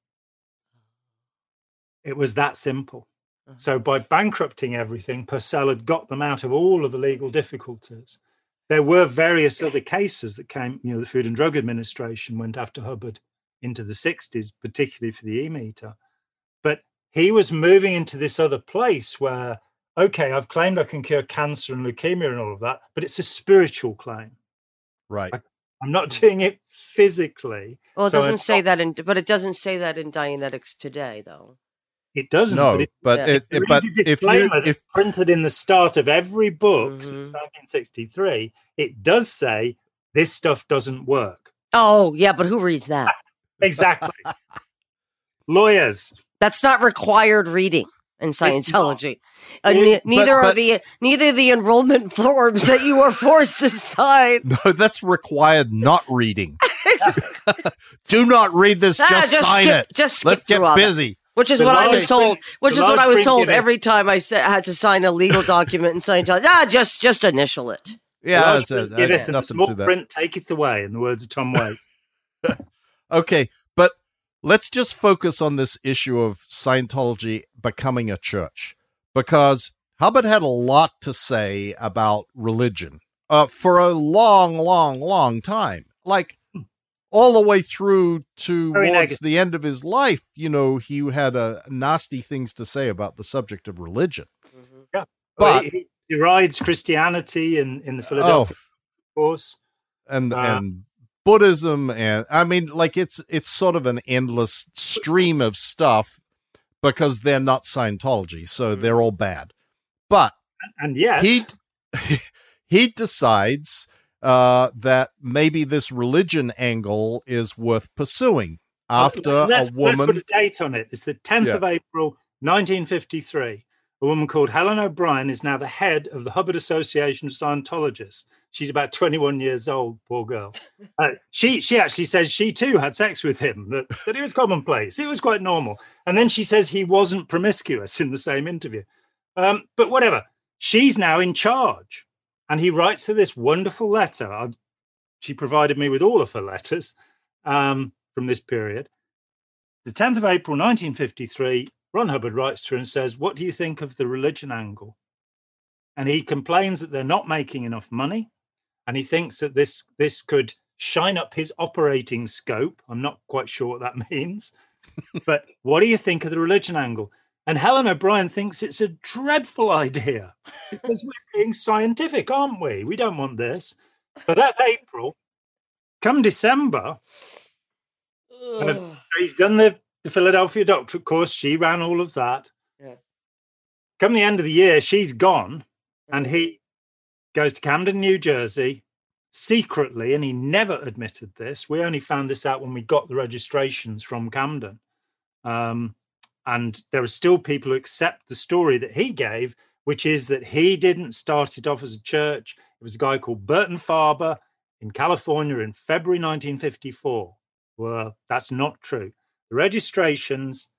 It was that simple. Uh-huh. So by bankrupting everything, Purcell had got them out of all of the legal difficulties. There were various other cases that came. The Food and Drug Administration went after Hubbard into the 60s, particularly for the E-meter. But he was moving into this other place where, okay, I've claimed I can cure cancer and leukemia and all of that, but it's a spiritual claim. Right. I'm not doing it physically. Well, it doesn't say that but it doesn't say that in Dianetics today, though. It doesn't. No, but if printed in the start of every book since 1963, it does say this stuff doesn't work. Oh, yeah, but who reads that? Exactly. Lawyers. That's not required reading in Scientology. Neither the enrollment forms that you are forced to sign. No, that's required not reading. Do not read this. Just sign it. Just skip Let's get busy. Which is what I was told. Which is what I was told every time I had to sign a legal document in Scientology. Just initial it. Yeah, give it the small print. Take it away, in the words of Tom Waits. Okay, but let's just focus on this issue of Scientology becoming a church, because Hubbard had a lot to say about religion for a long time, like all the way through towards the end of his life. He had nasty things to say about the subject of religion. Yeah, But he derides Christianity in the Philadelphia course. And Buddhism, and I mean, like it's sort of an endless stream of stuff because they're not Scientology, so they're all bad. But and yet he decides that maybe this religion angle is worth pursuing after a woman. Let's put a date on it. It's the 10th of April, 1953. A woman called Helen O'Brien is now the head of the Hubbard Association of Scientologists. She's about 21 years old, poor girl. She actually says she too had sex with him, that it was commonplace. It was quite normal. And then she says he wasn't promiscuous in the same interview. But whatever. She's now in charge. And he writes her this wonderful letter. She provided me with all of her letters from this period. The 10th of April, 1953, Ron Hubbard writes to her and says, "What do you think of the religion angle?" And he complains that they're not making enough money. And he thinks that this could shine up his operating scope. I'm not quite sure what that means. But what do you think of the religion angle? And Helen O'Brien thinks it's a dreadful idea because we're being scientific, aren't we? We don't want this. But that's April. Come December, he's done the Philadelphia doctorate course. She ran all of that. Yeah. Come the end of the year, she's gone. And he goes to Camden, New Jersey, secretly, and he never admitted this. We only found this out when we got the registrations from Camden. And there are still people who accept the story that he gave, which is that he didn't start it off as a church. It was a guy called Burton Farber in California in February 1954. Well, that's not true. The registrations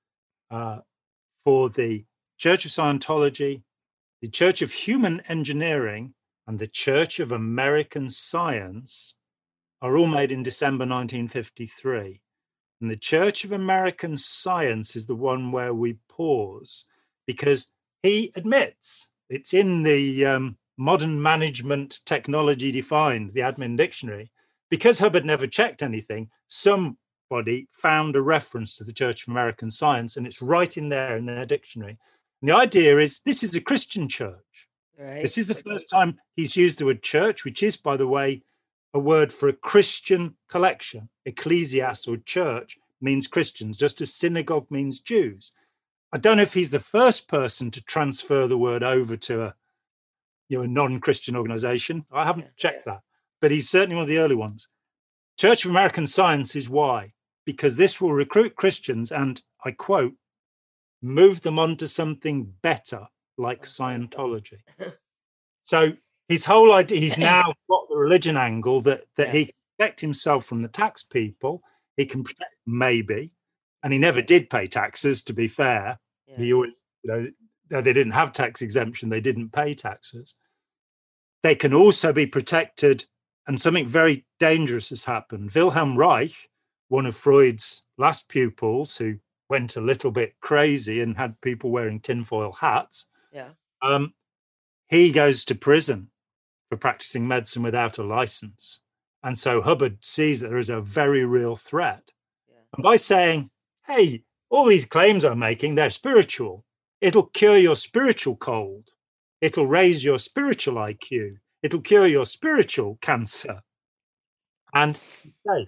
for the Church of Scientology, the Church of Human Engineering, and the Church of American Science are all made in December 1953. And the Church of American Science is the one where we pause because he admits it's in the modern management technology defined, the admin dictionary. Because Hubbard never checked anything, somebody found a reference to the Church of American Science, and it's right in there in their dictionary. And the idea is this is a Christian church. Right. This is the first time he's used the word church, which is, by the way, a word for a Christian collection. Ecclesias or church means Christians, just as synagogue means Jews. I don't know if he's the first person to transfer the word over to a non-Christian organization. I haven't checked that, but he's certainly one of the early ones. Church of American Science is why, because this will recruit Christians and, I quote, move them on to something better like Scientology. So his whole idea, he's now got the religion angle that he can protect himself from the tax people. He can protect, maybe, and he never did pay taxes, to be fair. Yeah. He always, they didn't have tax exemption. They didn't pay taxes. They can also be protected, and something very dangerous has happened. Wilhelm Reich, one of Freud's last pupils, who went a little bit crazy and had people wearing tinfoil hats. Yeah. He goes to prison for practicing medicine without a license. And so Hubbard sees that there is a very real threat. Yeah. And by saying, hey, all these claims I'm making, they're spiritual. It'll cure your spiritual cold. It'll raise your spiritual IQ. It'll cure your spiritual cancer. And he's safe.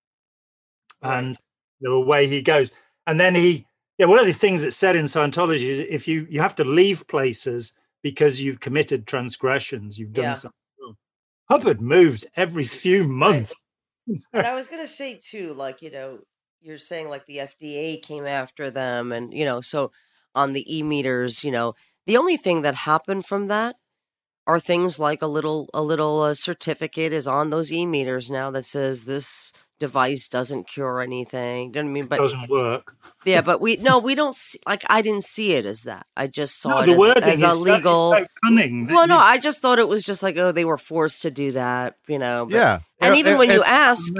And away he goes. And then one of the things that's said in Scientology is if you have to leave places because you've committed transgressions, you've done something wrong. Hubbard moves every few months. And I was going to say too, you're saying like the FDA came after them and, so on the e-meters, the only thing that happened from that are things like a little certificate is on those e-meters now that says this device doesn't cure anything. But it doesn't work. Yeah, but we don't see, I didn't see it as that. I just saw it as a legal. So cunning. Well, no, I just thought it was just like, they were forced to do that, But, yeah. And even when you ask,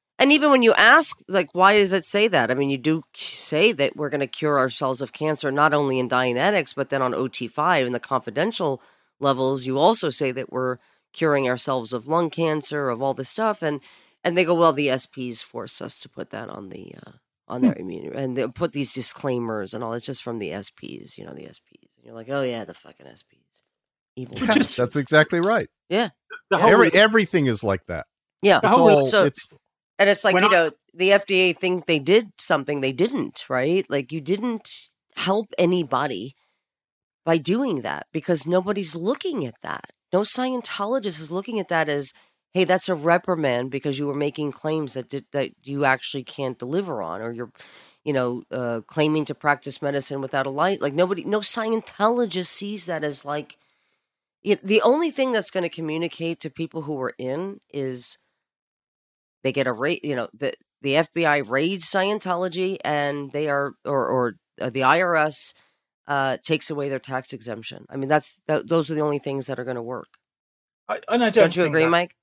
why does it say that? I mean, you do say that we're going to cure ourselves of cancer, not only in Dianetics, but then on OT5 in the confidential levels, you also say that we're curing ourselves of lung cancer, of all this stuff, and they go, well, the SPs force us to put that on the on their immunity, and they put these disclaimers and all. It's just from the SPs, the SPs, and you're like, oh yeah, the fucking SPs. evil. That's exactly right. Yeah. Everything is like that. Yeah. And it's like, the FDA think they did something they didn't, right? Like, you didn't help anybody by doing that because nobody's looking at that. No Scientologist is looking at that as, hey, that's a reprimand because you were making claims that you actually can't deliver on, or you're, claiming to practice medicine without a light. Like, no Scientologist sees that as like, the only thing that's going to communicate to people who are in is they get a rate, the FBI raids Scientology and they are, or the IRS takes away their tax exemption. I mean, those are the only things that are going to work. Don't you agree, Mike?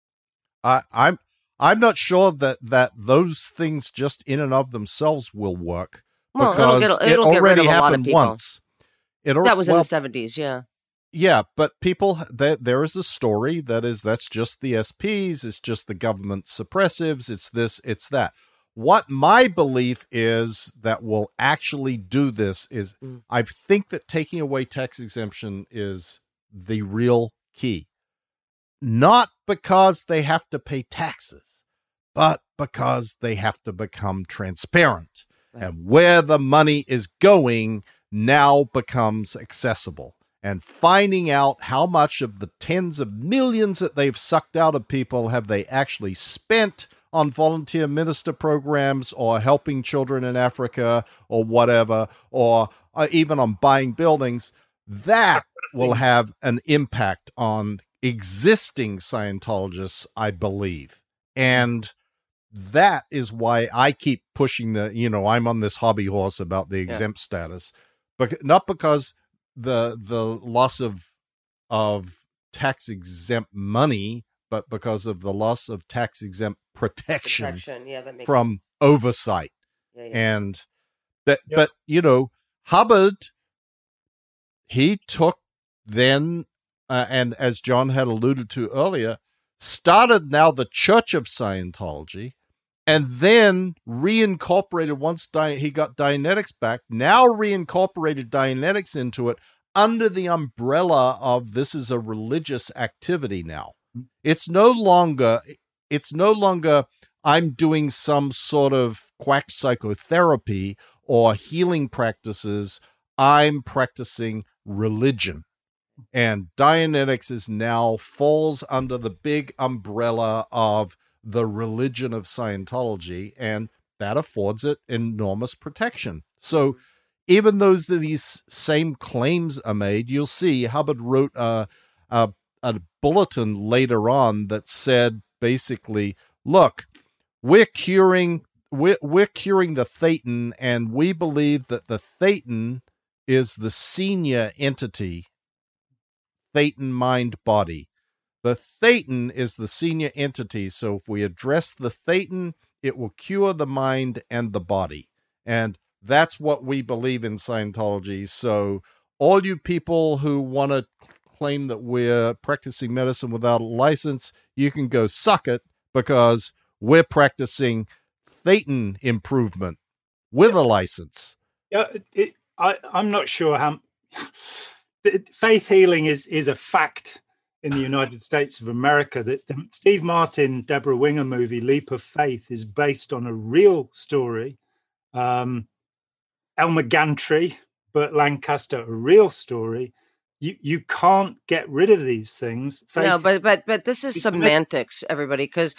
I'm not sure that those things just in and of themselves will work because it already happened once. That was in the 70s, yeah. Yeah, but people, there is a story that's just the SPs, it's just the government suppressives, it's this, it's that. What my belief is that will actually do this is I think that taking away tax exemption is the real key. Not because they have to pay taxes, but because they have to become transparent. Right. And where the money is going now becomes accessible. And finding out how much of the tens of millions that they've sucked out of people have they actually spent on volunteer minister programs or helping children in Africa or whatever, or even on buying buildings, that will have an impact on existing Scientologists, I believe. And that is why I keep pushing I'm on this hobby horse about the exempt status, but not because the loss of tax exempt money, but because of the loss of tax exempt protection from oversight. And that, but Hubbard, he took then, and as John had alluded to earlier, started now the Church of Scientology, and then reincorporated once he got Dianetics back, now reincorporated Dianetics into it under the umbrella of this is a religious activity now. It's no longer I'm doing some sort of quack psychotherapy or healing practices. I'm practicing religion. And Dianetics is now falls under the big umbrella of the religion of Scientology, and that affords it enormous protection. So even though these same claims are made, you'll see Hubbard wrote a bulletin later on that said basically, look, we're curing the Thetan, and we believe that the Thetan is the senior entity, Thetan mind body. The Thetan is the senior entity, so if we address the Thetan, it will cure the mind and the body. And that's what we believe in Scientology. So all you people who want to claim that we're practicing medicine without a license, you can go suck it, because we're practicing Thetan improvement with a license. Yeah, I'm not sure how... Faith healing is a fact in the United States of America. That the Steve Martin, Deborah Winger movie, Leap of Faith, is based on a real story. Elmer Gantry, Burt Lancaster, a real story. You can't get rid of these things. No, but this is semantics, everybody, because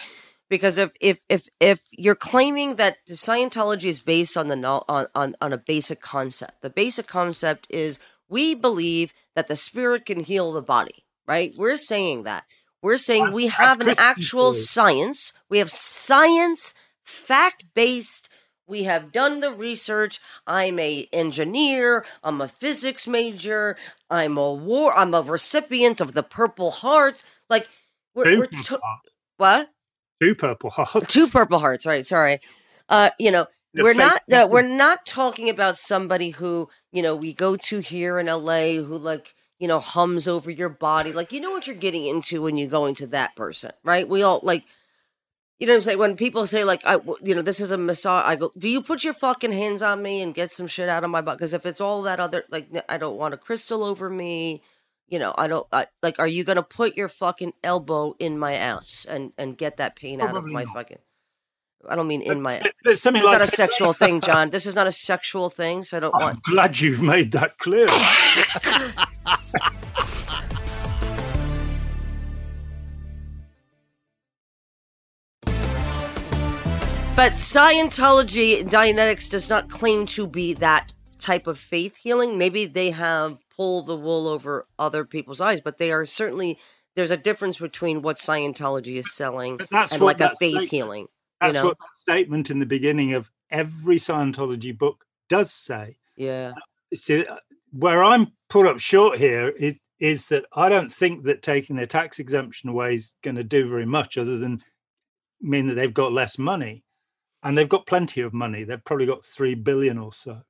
if you're claiming that Scientology is based on a basic concept, the basic concept is we believe that the spirit can heal the body, right? We're saying that. We're saying we have an actual science. We have science, fact-based. We have done the research. I'm an engineer. I'm a physics major. I'm a recipient of the Purple Heart. Like, what? 2 Purple Hearts. 2 Purple Hearts, right? Sorry. We're not talking about somebody who, we go to here in LA who hums over your body. Like, you know what you're getting into when you go into that person, right? We all you know what I'm saying? When people say this is a massage, I go, do you put your fucking hands on me and get some shit out of my butt? Because if it's all that other, I don't want a crystal over me. like, are you going to put your fucking elbow in my ass and get that pain out of my fucking, I don't mean in my, but something it's like not a sexual thing, John. This is not a sexual thing. So I don't want. I'm glad you've made that clear. But Scientology, Dianetics does not claim to be that type of faith healing. Maybe they have pulled the wool over other people's eyes, but they are certainly, there's a difference between what Scientology is selling and like a faith healing. That's what that statement in the beginning of every Scientology book does say. Yeah. See, where I'm put up short here is that I don't think that taking their tax exemption away is going to do very much other than mean that they've got less money. And they've got plenty of money. They've probably got 3 billion or so.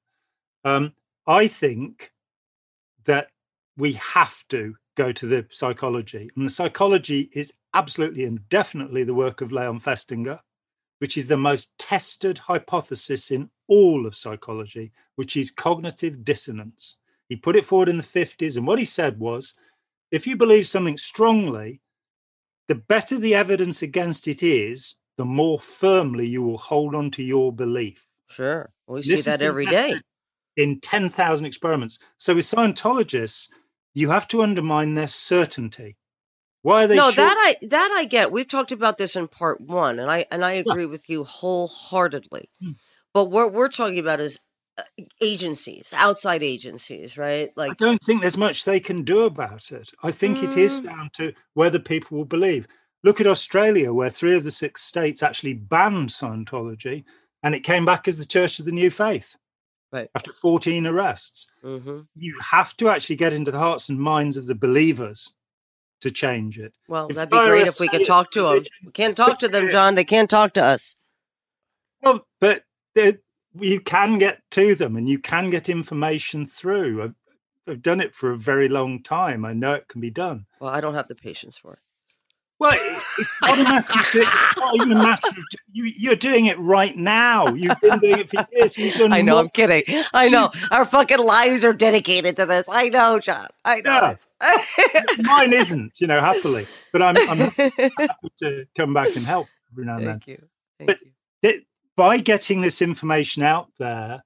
I think that we have to go to the psychology. And the psychology is absolutely and definitely the work of Leon Festinger, which is the most tested hypothesis in all of psychology, which is cognitive dissonance. He put it forward in the 50s. And what he said was, if you believe something strongly, the better the evidence against it is, the more firmly you will hold on to your belief. Sure. We see that every day. In 10,000 experiments. So with Scientologists, you have to undermine their certainty. Why are they No, that I get. We've talked about this in part 1, and I agree with you wholeheartedly. But what we're talking about is agencies, outside agencies, right? Like, I don't think there's much they can do about it. I think it is down to whether people will believe. Look at Australia, where 3 of the 6 states actually banned Scientology, and it came back as the Church of the New Faith. Right. After 14 arrests. Mm-hmm. You have to actually get into the hearts and minds of the believers to change it. Well, that'd be great if we could talk to them. We can't talk to them, John. They can't talk to us. Well, but you can get to them and you can get information through. I've done it for a very long time. I know it can be done. Well, I don't have the patience for it. Well, it's not even a matter of you're doing it right now. You've been doing it for years. I know, I'm kidding. I know. Our fucking lives are dedicated to this. I know, John. I know. Yeah. Mine isn't, happily. But I'm happy to come back and help every now and then. Thank you. By getting this information out there,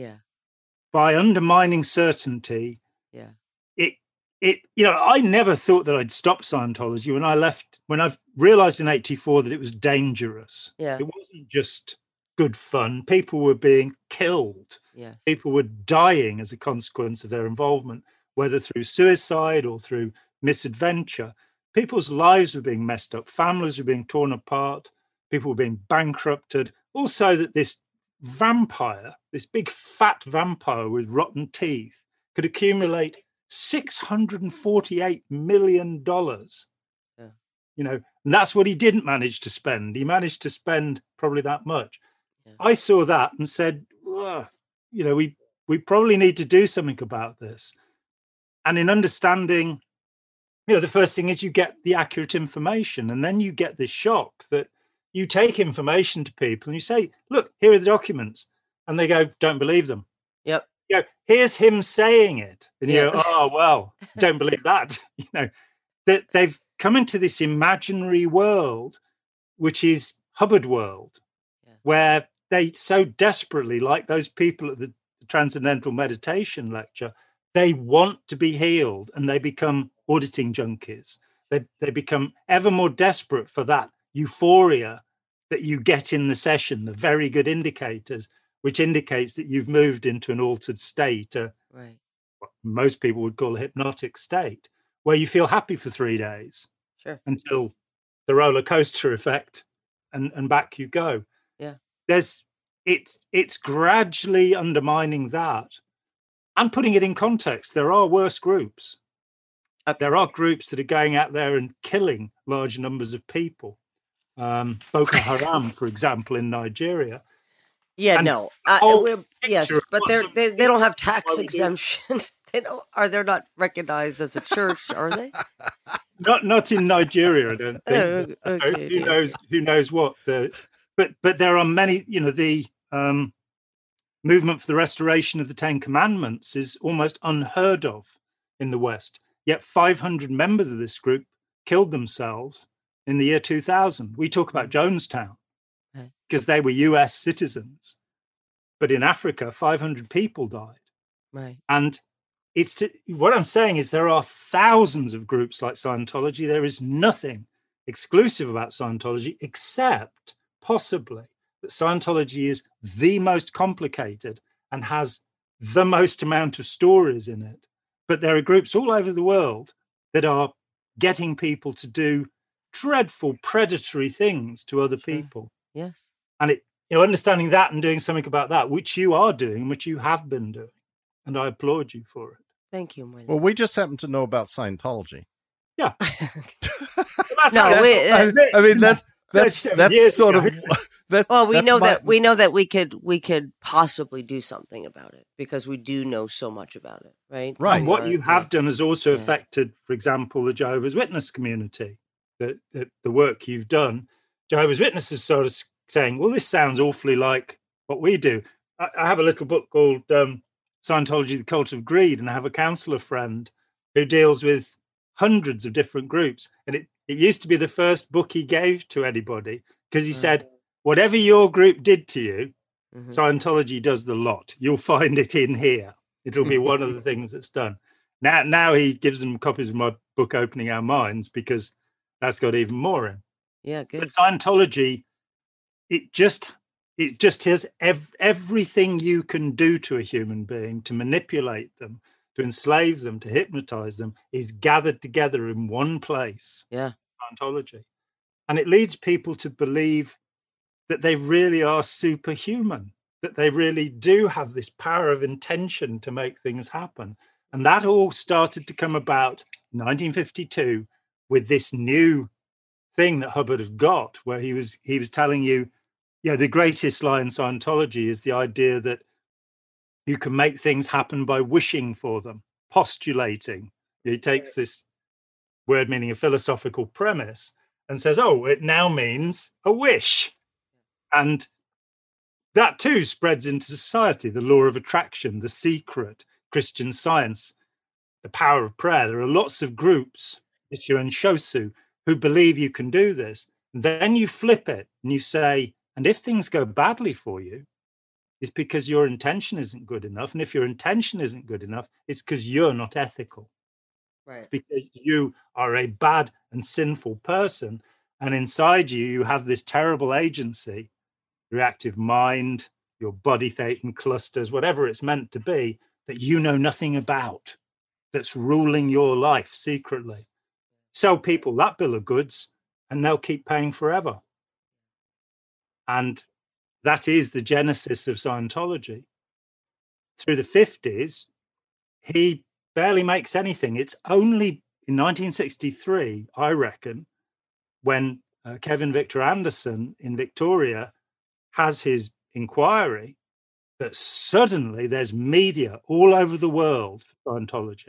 by undermining certainty, I never thought that I'd stop Scientology when I realized in 1984 that it was dangerous. Yeah. It wasn't just good fun. People were being killed. Yes. People were dying as a consequence of their involvement, whether through suicide or through misadventure. People's lives were being messed up. Families were being torn apart. People were being bankrupted. Also that this vampire, this big fat vampire with rotten teeth, could accumulate $648 million. And that's what he didn't manage to spend. He managed to spend probably that much. I saw that and said, we probably need to do something about this. And in understanding, the first thing is you get the accurate information, and then you get this shock that you take information to people and you say, look, here are the documents. And they go, don't believe them. Yep. Here's him saying it. And you go, oh, well, don't believe that. That they've come into this imaginary world, which is Hubbard world, where they so desperately, like those people at the Transcendental Meditation lecture, they want to be healed and they become auditing junkies. They become ever more desperate for that euphoria that you get in the session, the very good indicators, which indicates that you've moved into an altered state, what most people would call a hypnotic state, where you feel happy for 3 days until the roller coaster effect, and back you go. Yeah, it's gradually undermining that and putting it in context. There are worse groups. There are groups that are going out there and killing large numbers of people. Boko Haram, for example, in Nigeria. Yeah, no. Yes, but they don't have tax exemption. They're not recognized as a church, are they? Not in Nigeria, I don't think. Okay, who knows what? But there are many. The movement for the restoration of the Ten Commandments is almost unheard of in the West. Yet 500 members of this group killed themselves in the year 2000. We talk about Jonestown because they were US citizens. But in Africa, 500 people died. Right. And what I'm saying is there are thousands of groups like Scientology. There is nothing exclusive about Scientology, except possibly that Scientology is the most complicated and has the most amount of stories in it. But there are groups all over the world that are getting people to do dreadful, predatory things to other people. Yes. And understanding that and doing something about that, which you are doing, which you have been doing. And I applaud you for it. Thank you, William. Well, we just happen to know about Scientology. Yeah. I mean, that's sort of. Well, we know that we could possibly do something about it because we do know so much about it, right? Right. And what you have done has also affected, for example, the Jehovah's Witness community. The work you've done, Jehovah's Witnesses sort of saying, well, this sounds awfully like what we do. I have a little book called Scientology, the Cult of Greed, and I have a counselor friend who deals with hundreds of different groups. And it used to be the first book he gave to anybody because he said, whatever your group did to you, Scientology does the lot. You'll find it in here. It'll be one of the things that's done. Now he gives them copies of my book, Opening Our Minds, because that's got even more in. Yeah, good. But Scientology, it just has everything you can do to a human being to manipulate them, to enslave them, to hypnotize them, is gathered together in one place. Yeah. Scientology. And it leads people to believe that they really are superhuman, that they really do have this power of intention to make things happen. And that all started to come about in 1952 with this new thing that Hubbard had got, where he was telling you, the greatest lie in Scientology is the idea that you can make things happen by wishing for them, postulating. He takes this word meaning a philosophical premise and says, it now means a wish. And that too spreads into society, the law of attraction, the secret, Christian Science, the power of prayer. There are lots of groups, Isshu and Shosu, who believe you can do this. And then you flip it and you say, and if things go badly for you, it's because your intention isn't good enough. And if your intention isn't good enough, it's because you're not ethical. Right. It's because you are a bad and sinful person. And inside you, you have this terrible agency, reactive mind, your body thetan clusters, whatever it's meant to be, that you know nothing about, that's ruling your life secretly. Sell people that bill of goods and they'll keep paying forever. And that is the genesis of Scientology. Through the 50s, he barely makes anything. It's only in 1963, I reckon, when Kevin Victor Anderson in Victoria has his inquiry, that suddenly there's media all over the world for Scientology.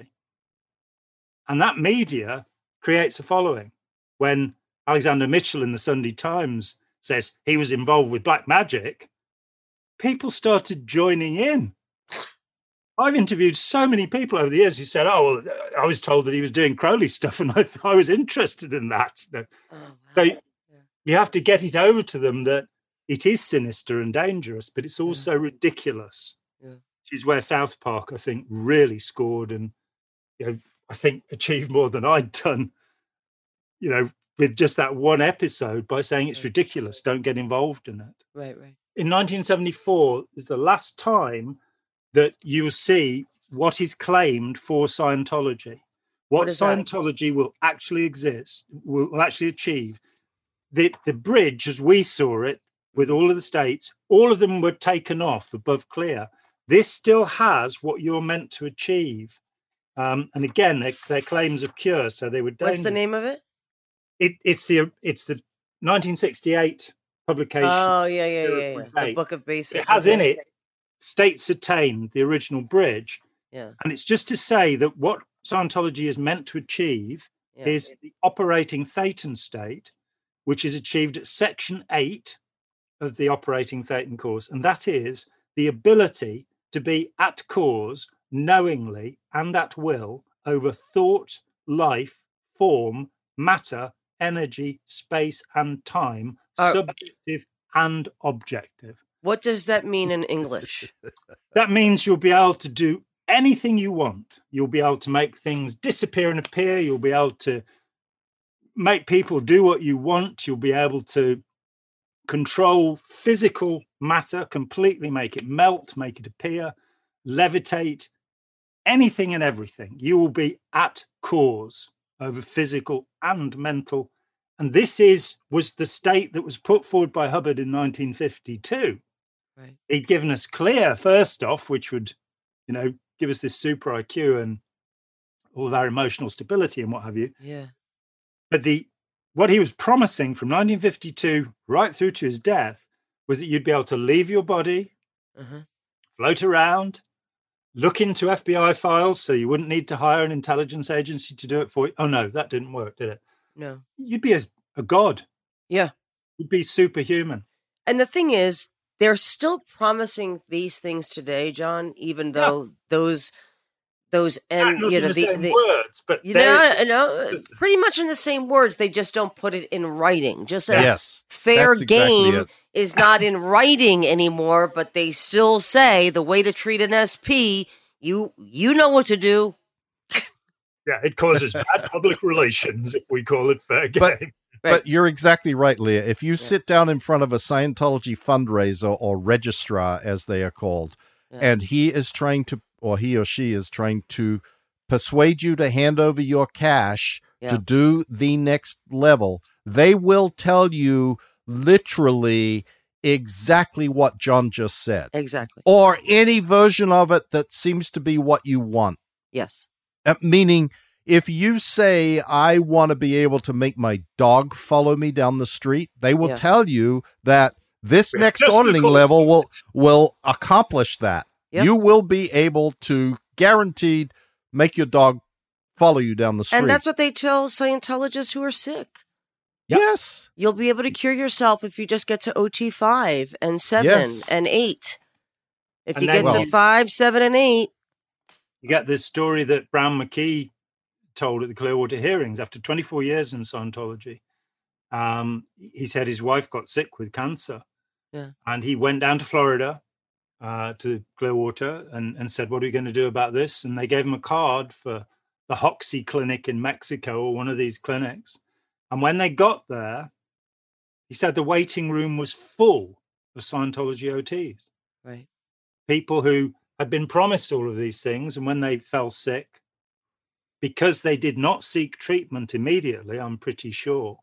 And that media creates a following. When Alexander Mitchell in the Sunday Times says he was involved with black magic, people started joining in. I've interviewed so many people over the years who said, I was told that he was doing Crowley stuff and I was interested in that. So you have to get it over to them that it is sinister and dangerous, but it's also ridiculous. Yeah. Which is where South Park, I think, really scored and, I think achieved more than I'd done, with just that one episode by saying it's ridiculous. Don't get involved in it. Right. In 1974 is the last time that you'll see what is claimed for Scientology. What Scientology will actually exist, will actually achieve. The bridge, as we saw it, with all of the states, all of them were taken off above clear. This still has what you're meant to achieve. And again, they're claims of cure, so they were dangerous. What's the name of it? It's the 1968 publication. Oh, yeah. The Book of Basic. It has in it States Attained, the original bridge. Yeah. And it's just to say that what Scientology is meant to achieve is the operating Thetan state, which is achieved at section 8 of the operating Thetan course. And that is the ability to be at cause knowingly and at will over thought, life, form, matter, energy, space, and time, subjective and objective. What does that mean in English? That means you'll be able to do anything you want. You'll be able to make things disappear and appear. You'll be able to make people do what you want. You'll be able to control physical matter completely, make it melt, make it appear, levitate, anything and everything. You will be at cause over physical and mental. And this was the state that was put forward by Hubbard in 1952. Right. He'd given us clear, first off, which would, give us this super IQ and all of our emotional stability and what have you. Yeah. But what he was promising from 1952 right through to his death was that you'd be able to leave your body, float around, look into FBI files, so you wouldn't need to hire an intelligence agency to do it for you. Oh, no, that didn't work, did it? No. You'd be as a god. Yeah. You'd be superhuman. And the thing is, they're still promising these things today, John, even though those and not in the same words, but pretty much in the same words. They just don't put it in writing. Just as yes, fair game is not in writing anymore, but they still say the way to treat an SP, you know what to do. Yeah, it causes bad public relations if we call it fair game. But you're exactly right, Leah. If you sit down in front of a Scientology fundraiser or registrar, as they are called, and he is trying to, or he or she is trying to persuade you to hand over your cash to do the next level, they will tell you literally exactly what John just said. Exactly. Or any version of it that seems to be what you want. Yes. Meaning, if you say, I want to be able to make my dog follow me down the street, they will tell you that this next auditing level will accomplish that. Yep. You will be able to guaranteed make your dog follow you down the street. And that's what they tell Scientologists who are sick. Yep. Yes. You'll be able to cure yourself if you just get to OT 5 and 7 and 8. If you get to 5, 7, and 8. You get this story that Brown McKee told at the Clearwater hearings after 24 years in Scientology. He said his wife got sick with cancer. Yeah. And he went down to Florida to Clearwater and said, what are we going to do about this? And they gave him a card for the Hoxie Clinic in Mexico, or one of these clinics. And when they got there, he said the waiting room was full of Scientology OTs. Right. People who had been promised all of these things, and when they fell sick, because they did not seek treatment immediately, I'm pretty sure,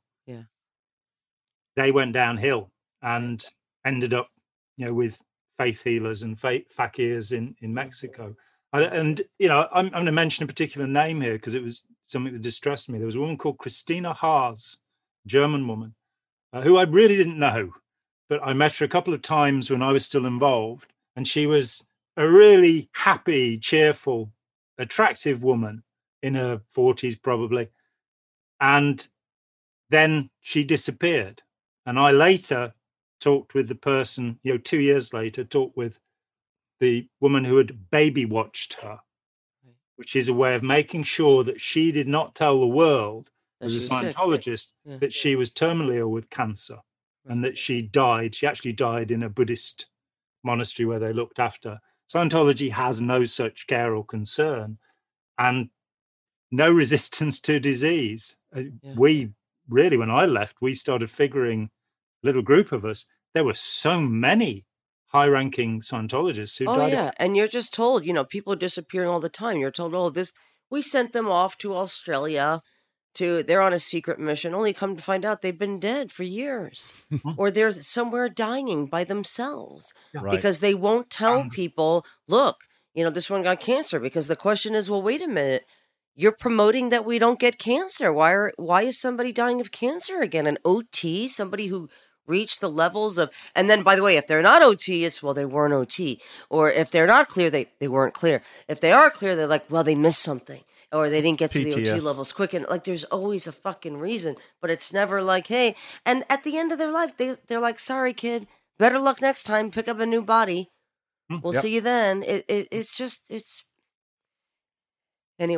they went downhill and ended up, with faith healers and fakirs in Mexico. And, I'm going to mention a particular name here because it was something that distressed me. There was a woman called Christina Haas, German woman, who I really didn't know, but I met her a couple of times when I was still involved. And she was a really happy, cheerful, attractive woman in her 40s, probably. And then she disappeared. And I later talked with the person, 2 years later, talked with the woman who had baby watched her, which is a way of making sure that she did not tell the world, as a Scientologist, that she was terminally ill with cancer and that she died. She actually died in a Buddhist monastery where they looked after her. Scientology has no such care or concern and no resistance to disease. We really, when I left, we started figuring, a little group of us, there were so many high-ranking Scientologists who died. Oh, yeah. And you're just told, people are disappearing all the time. You're told, we sent them off to Australia they're on a secret mission, only come to find out they've been dead for years. Or they're somewhere dying by themselves because they won't tell people, look, this one got cancer, because the question is, well, wait a minute. You're promoting that we don't get cancer. Why is somebody dying of cancer again? An OT, somebody who reached the levels of, and then, by the way, if they're not OT, it's, well, they weren't OT. Or if they're not clear, they weren't clear. If they are clear, they're like, well, they missed something. Or they didn't get to the OT levels quick. And there's always a fucking reason, but it's never like, hey, and at the end of their life, they're like, sorry, kid, better luck next time. Pick up a new body. We'll see you then. It's anyway.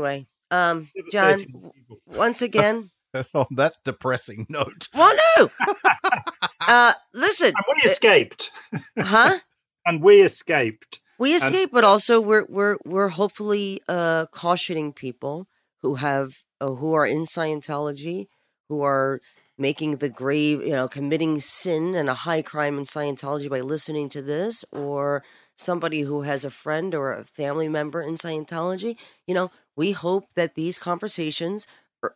John, once again. On that depressing note. Well, no. Listen. And we escaped. Huh? And we escaped. We escaped, but also we're hopefully cautioning people who are in Scientology, who are making the grave, committing sin and a high crime in Scientology by listening to this, or somebody who has a friend or a family member in Scientology. We hope that these conversations,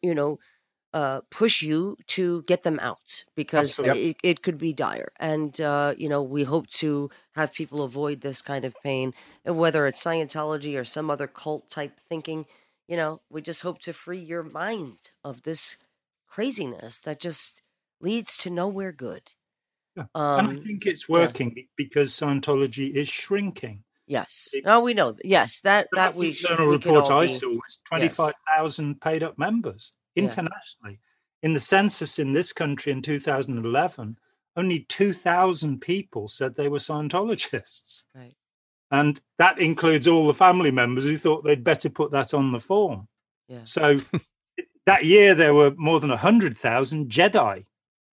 push you to get them out, because it could be dire. And, we hope to have people avoid this kind of pain, and whether it's Scientology or some other cult type thinking, we just hope to free your mind of this craziness that just leads to nowhere good. Yeah. And I think it's working because Scientology is shrinking. Yes. We know. Yes, that we the report I saw was 25,000 paid up members internationally. In the census in this country in 2011, only 2,000 people said they were Scientologists. Right. And that includes all the family members who thought they'd better put that on the form. Yeah. So that year there were more than 100,000 Jedi.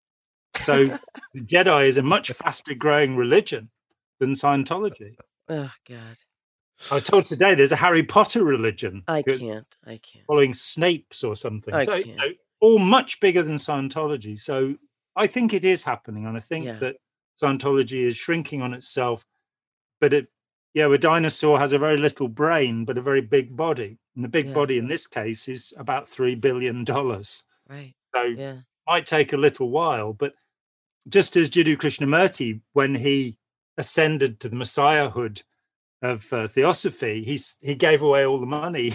So the Jedi is a much faster growing religion than Scientology. Oh, God. I was told today there's a Harry Potter religion. I can't. Following Snape's or something. I can't. All much bigger than Scientology. So I think it is happening. And I think that Scientology is shrinking on itself. But a dinosaur has a very little brain, but a very big body. And the big body in this case is about $3 billion. Right. So it might take a little while. But just as Jiddu Krishnamurti, when he ascended to the messiahhood of Theosophy, he gave away all the money.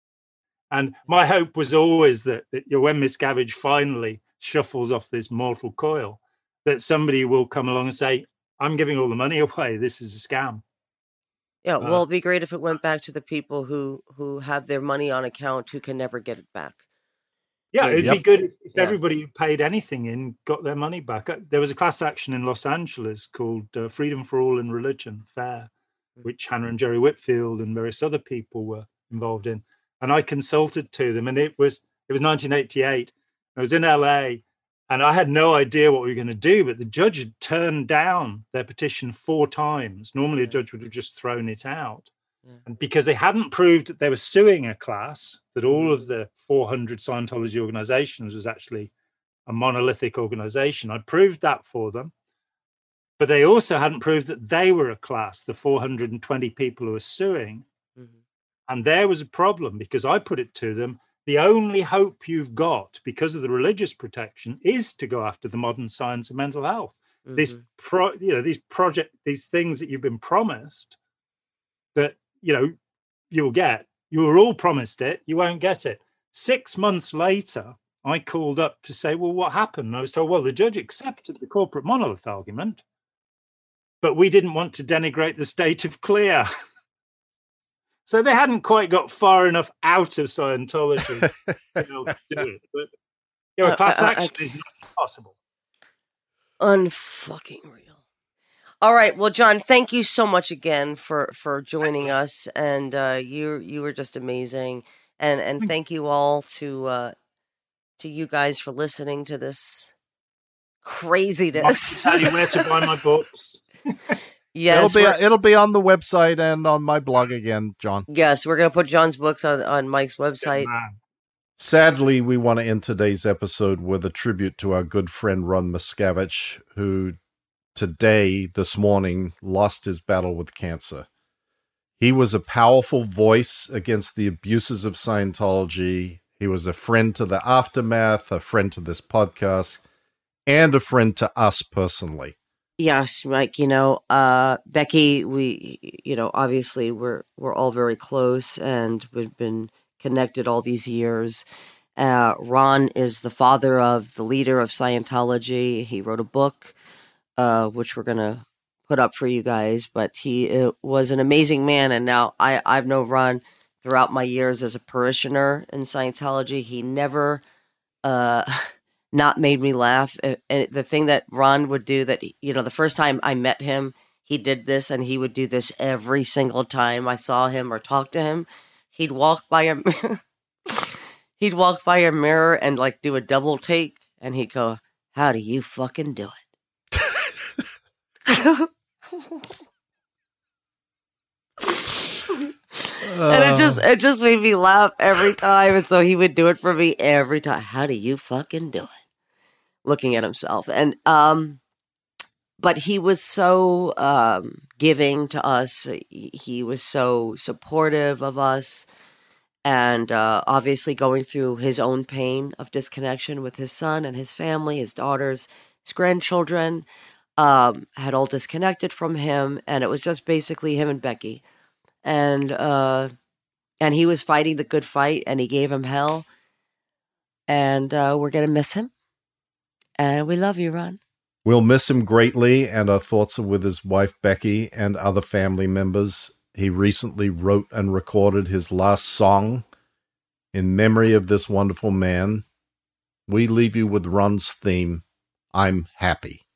And my hope was always that when Miscavige finally shuffles off this mortal coil, that somebody will come along and say, I'm giving all the money away. This is a scam. Yeah, well, it'd be great if it went back to the people who have their money on account who can never get it back. Yeah, it'd be good if everybody who paid anything in got their money back. There was a class action in Los Angeles called Freedom for All in Religion, FAIR, which Hannah and Jerry Whitfield and various other people were involved in. And I consulted to them, and it was 1988. I was in LA, and I had no idea what we were going to do, but the judge had turned down their petition 4 times. Normally a judge would have just thrown it out. Yeah. And because they hadn't proved that they were suing a class, that all of the 400 Scientology organizations was actually a monolithic organization. I proved that for them. But they also hadn't proved that they were a class, the 420 people who were suing. Mm-hmm. And there was a problem, because I put it to them, the only hope you've got because of the religious protection is to go after the modern science of mental health. Mm-hmm. These things that you've been promised that, you'll get, you were all promised it, you won't get it. 6 months later, I called up to say, well, what happened? And I was told, well, the judge accepted the corporate monolith argument, but we didn't want to denigrate the state of clear. So they hadn't quite got far enough out of Scientology to do it. But class action is not impossible. Unfucking real. All right. Well, John, thank you so much again for joining us. And you were just amazing. And thank you all to you guys for listening to this craziness. I'll tell you where to buy my books. Yes, it'll be on the website and on my blog again, John. Yes, we're going to put John's books on Mike's website. Sadly, we want to end today's episode with a tribute to our good friend Ron Miscavige, who this morning, lost his battle with cancer. He was a powerful voice against the abuses of Scientology. He was a friend to the Aftermath, a friend to this podcast, and a friend to us personally. Yes, Mike, Becky, we, obviously we're all very close and we've been connected all these years. Ron is the father of the leader of Scientology. He wrote a book, which we're going to put up for you guys, but he was an amazing man. And now I've known Ron throughout my years as a parishioner in Scientology. He never, not made me laugh. And the thing that Ron would do that, the first time I met him, he did this, and he would do this every single time I saw him or talked to him. He'd walk by him. He'd walk by a mirror and like do a double take, and he'd go, "How do you fucking do it?" And it just made me laugh every time. And so he would do it for me every time. How do you fucking do it? Looking at himself. And, but he was so giving to us. He was so supportive of us. And obviously going through his own pain of disconnection with his son and his family, his daughters, his grandchildren, had all disconnected from him. And it was just basically him and Becky. And he was fighting the good fight, and he gave him hell. And we're going to miss him. And we love you, Ron. We'll miss him greatly, and our thoughts are with his wife, Becky, and other family members. He recently wrote and recorded his last song in memory of this wonderful man. We leave you with Ron's theme, I'm Happy.